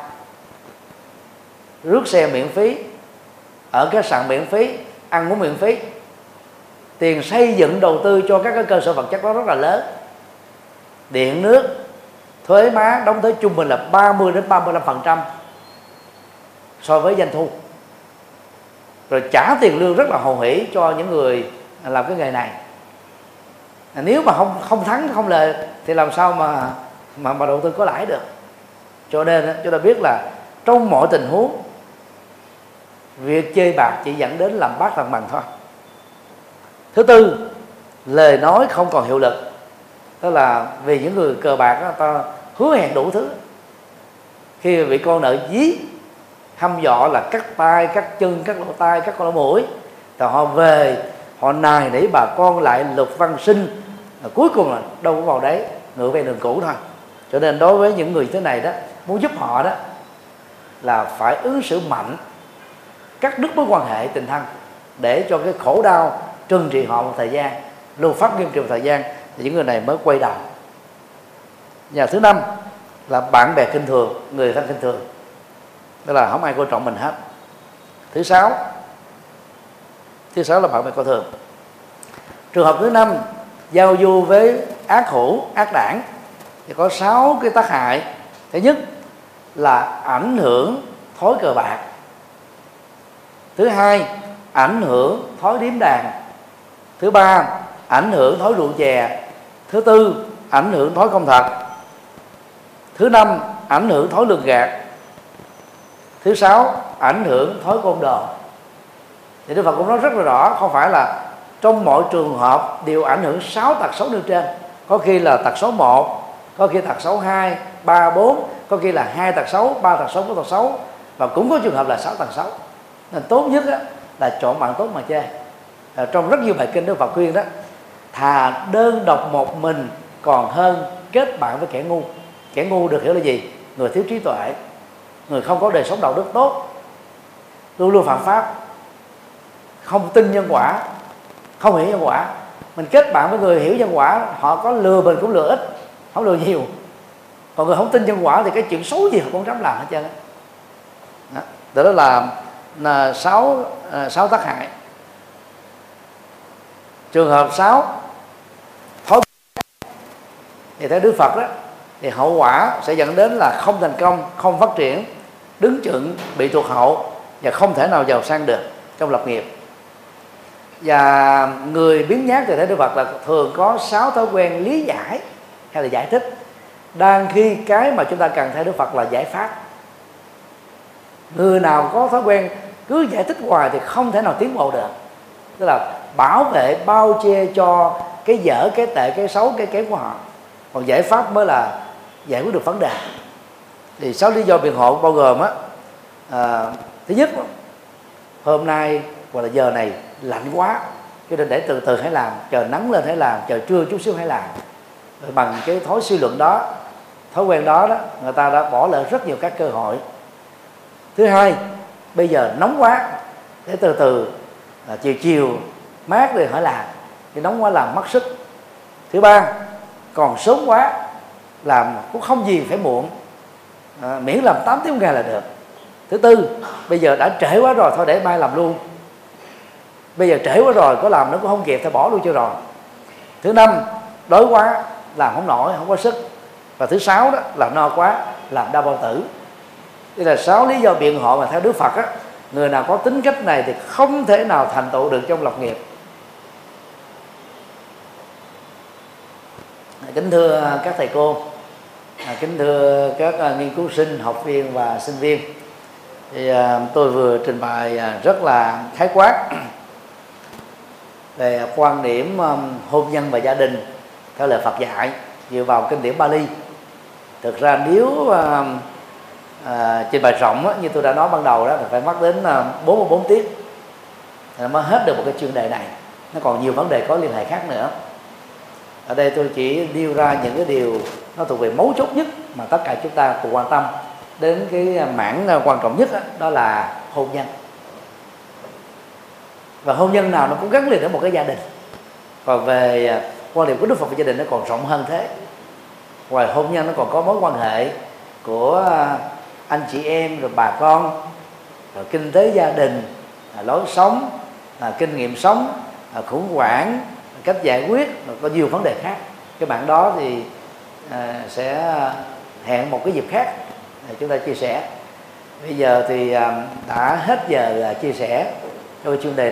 rước xe miễn phí, ở khách sạn miễn phí, ăn uống miễn phí. Tiền xây dựng đầu tư cho các cái cơ sở vật chất đó rất là lớn, điện nước, thuế má đóng tới trung bình là 30 đến 35% so với doanh thu, rồi trả tiền lương rất là hồ hởi cho những người làm cái nghề này. Nếu mà không thắng, không lời thì làm sao mà đầu tư có lãi được. Cho nên chúng ta biết là trong mọi tình huống, việc chơi bạc chỉ dẫn đến làm bát thăng bằng thôi. Thứ tư, lời nói không còn hiệu lực. Tức là vì những người cờ bạc đó, ta hứa hẹn đủ thứ. Khi bị con nợ dí, hăm dọa là cắt tay, cắt chân, cắt lỗ tai, cắt con lỗ mũi, thì họ về, họ nài nỉ bà con lại lục văn sinh, cuối cùng là đâu có vào đấy, ngựa về đường cũ thôi. Cho nên đối với những người thế này đó, muốn giúp họ đó là phải ứng xử mạnh, cắt đứt mối quan hệ tình thân, để cho cái khổ đau trừng trị họ một thời gian, luật pháp nghiêm trị một thời gian, thì những người này mới quay đầu. Và thứ năm là bạn bè khinh thường, người thân khinh thường, tức là không ai coi trọng mình hết. Thứ sáu là bạn bè coi thường. Trường hợp thứ năm, giao du với ác hữu, ác đảng, thì có 6 cái tác hại. Thứ nhất là ảnh hưởng thói cờ bạc. Thứ hai, ảnh hưởng thói điếm đàn. Thứ ba, ảnh hưởng thói rượu chè. Thứ tư, ảnh hưởng thói không thật. Thứ năm, ảnh hưởng thói lường gạt. Thứ sáu, ảnh hưởng thói côn đồ. Thì Đức Phật cũng nói rất là rõ, không phải là trong mọi trường hợp đều ảnh hưởng 6 tật xấu nêu trên. Có khi là tật xấu 1, có khi tật xấu 2, 3, 4, có khi là 2 tật xấu, 3 tật xấu, 4 tật xấu, và cũng có trường hợp là 6 tật xấu. Nên tốt nhất là chọn bạn tốt mà chơi. Trong rất nhiều bài kinh Đức Phật khuyên đó, thà đơn độc một mình còn hơn kết bạn với kẻ ngu. Kẻ ngu được hiểu là gì? Người thiếu trí tuệ, người không có đời sống đạo đức tốt, luôn luôn phạm pháp, không tin nhân quả, không hiểu nhân quả. Mình kết bạn với người hiểu nhân quả, họ có lừa mình cũng lừa ít, không lừa nhiều. Còn người không tin nhân quả thì cái chuyện xấu gì họ cũng dám làm hết trơn. Đó là 6 tác hại. Trường hợp 6, thói thì theo Đức Phật đó, thì hậu quả sẽ dẫn đến là không thành công, không phát triển, đứng chừng, bị tụt hậu và không thể nào giàu sang được trong lập nghiệp. Và người biến nhát thì theo Đức Phật là thường có 6 thói quen lý giải hay là giải thích, đang khi cái mà chúng ta cần theo Đức Phật là giải pháp. Người nào có thói quen cứ giải thích hoài thì không thể nào tiến bộ được. Tức là bảo vệ, bao che cho cái dở, cái tệ, cái xấu, cái kém của họ. Còn giải pháp mới là giải quyết được vấn đề. Thì 6 lý do biện hộ bao gồm thứ nhất, hôm nay hoặc là giờ này lạnh quá, cho nên để từ từ hãy làm, chờ nắng lên hãy làm, chờ trưa chút xíu hãy làm. Rồi bằng cái thói suy luận đó, thói quen đó, người ta đã bỏ lỡ rất nhiều các cơ hội. Thứ hai, bây giờ nóng quá, để từ từ chiều chiều mát rồi hãy làm, thì nóng quá làm mất sức. Thứ ba, còn sớm quá làm cũng không gì phải muộn, miễn làm 8 tiếng một ngày là được. Thứ tư, bây giờ đã trễ quá rồi, thôi để mai làm luôn. Bây giờ trễ quá rồi, có làm nó cũng không kịp, thôi bỏ luôn cho rồi. Thứ năm, đói quá làm không nổi, không có sức. Và thứ sáu đó là no quá, làm đau bao tử. Đây là 6 lý do biện hộ mà theo Đức Phật người nào có tính cách này thì không thể nào thành tựu được trong lập nghiệp. Kính thưa các thầy cô, kính thưa các nghiên cứu sinh, học viên và sinh viên, Thì tôi vừa trình bày rất là khái quát về quan điểm hôn nhân và gia đình theo lời Phật dạy dựa vào kinh điển Bali. Thực ra nếu trình bày rộng như tôi đã nói ban đầu đó thì phải mất đến 44 tiết thì mới hết được một cái chuyên đề này. Nó còn nhiều vấn đề có liên hệ khác nữa. Ở đây tôi chỉ nêu ra những cái điều nó thuộc về mấu chốt nhất mà tất cả chúng ta cùng quan tâm đến. Cái mảng quan trọng nhất đó là hôn nhân, và hôn nhân nào nó cũng gắn liền với một cái gia đình. Còn về quan điểm của Đức Phật về gia đình nó còn rộng hơn thế. Ngoài hôn nhân nó còn có mối quan hệ của anh chị em, rồi bà con, rồi kinh tế gia đình, lối sống, kinh nghiệm sống, khủng hoảng, cách giải quyết, rồi có nhiều vấn đề khác. Cái mảng đó thì sẽ hẹn một cái dịp khác để chúng ta chia sẻ. Bây giờ thì đã hết giờ chia sẻ cho chuyên đề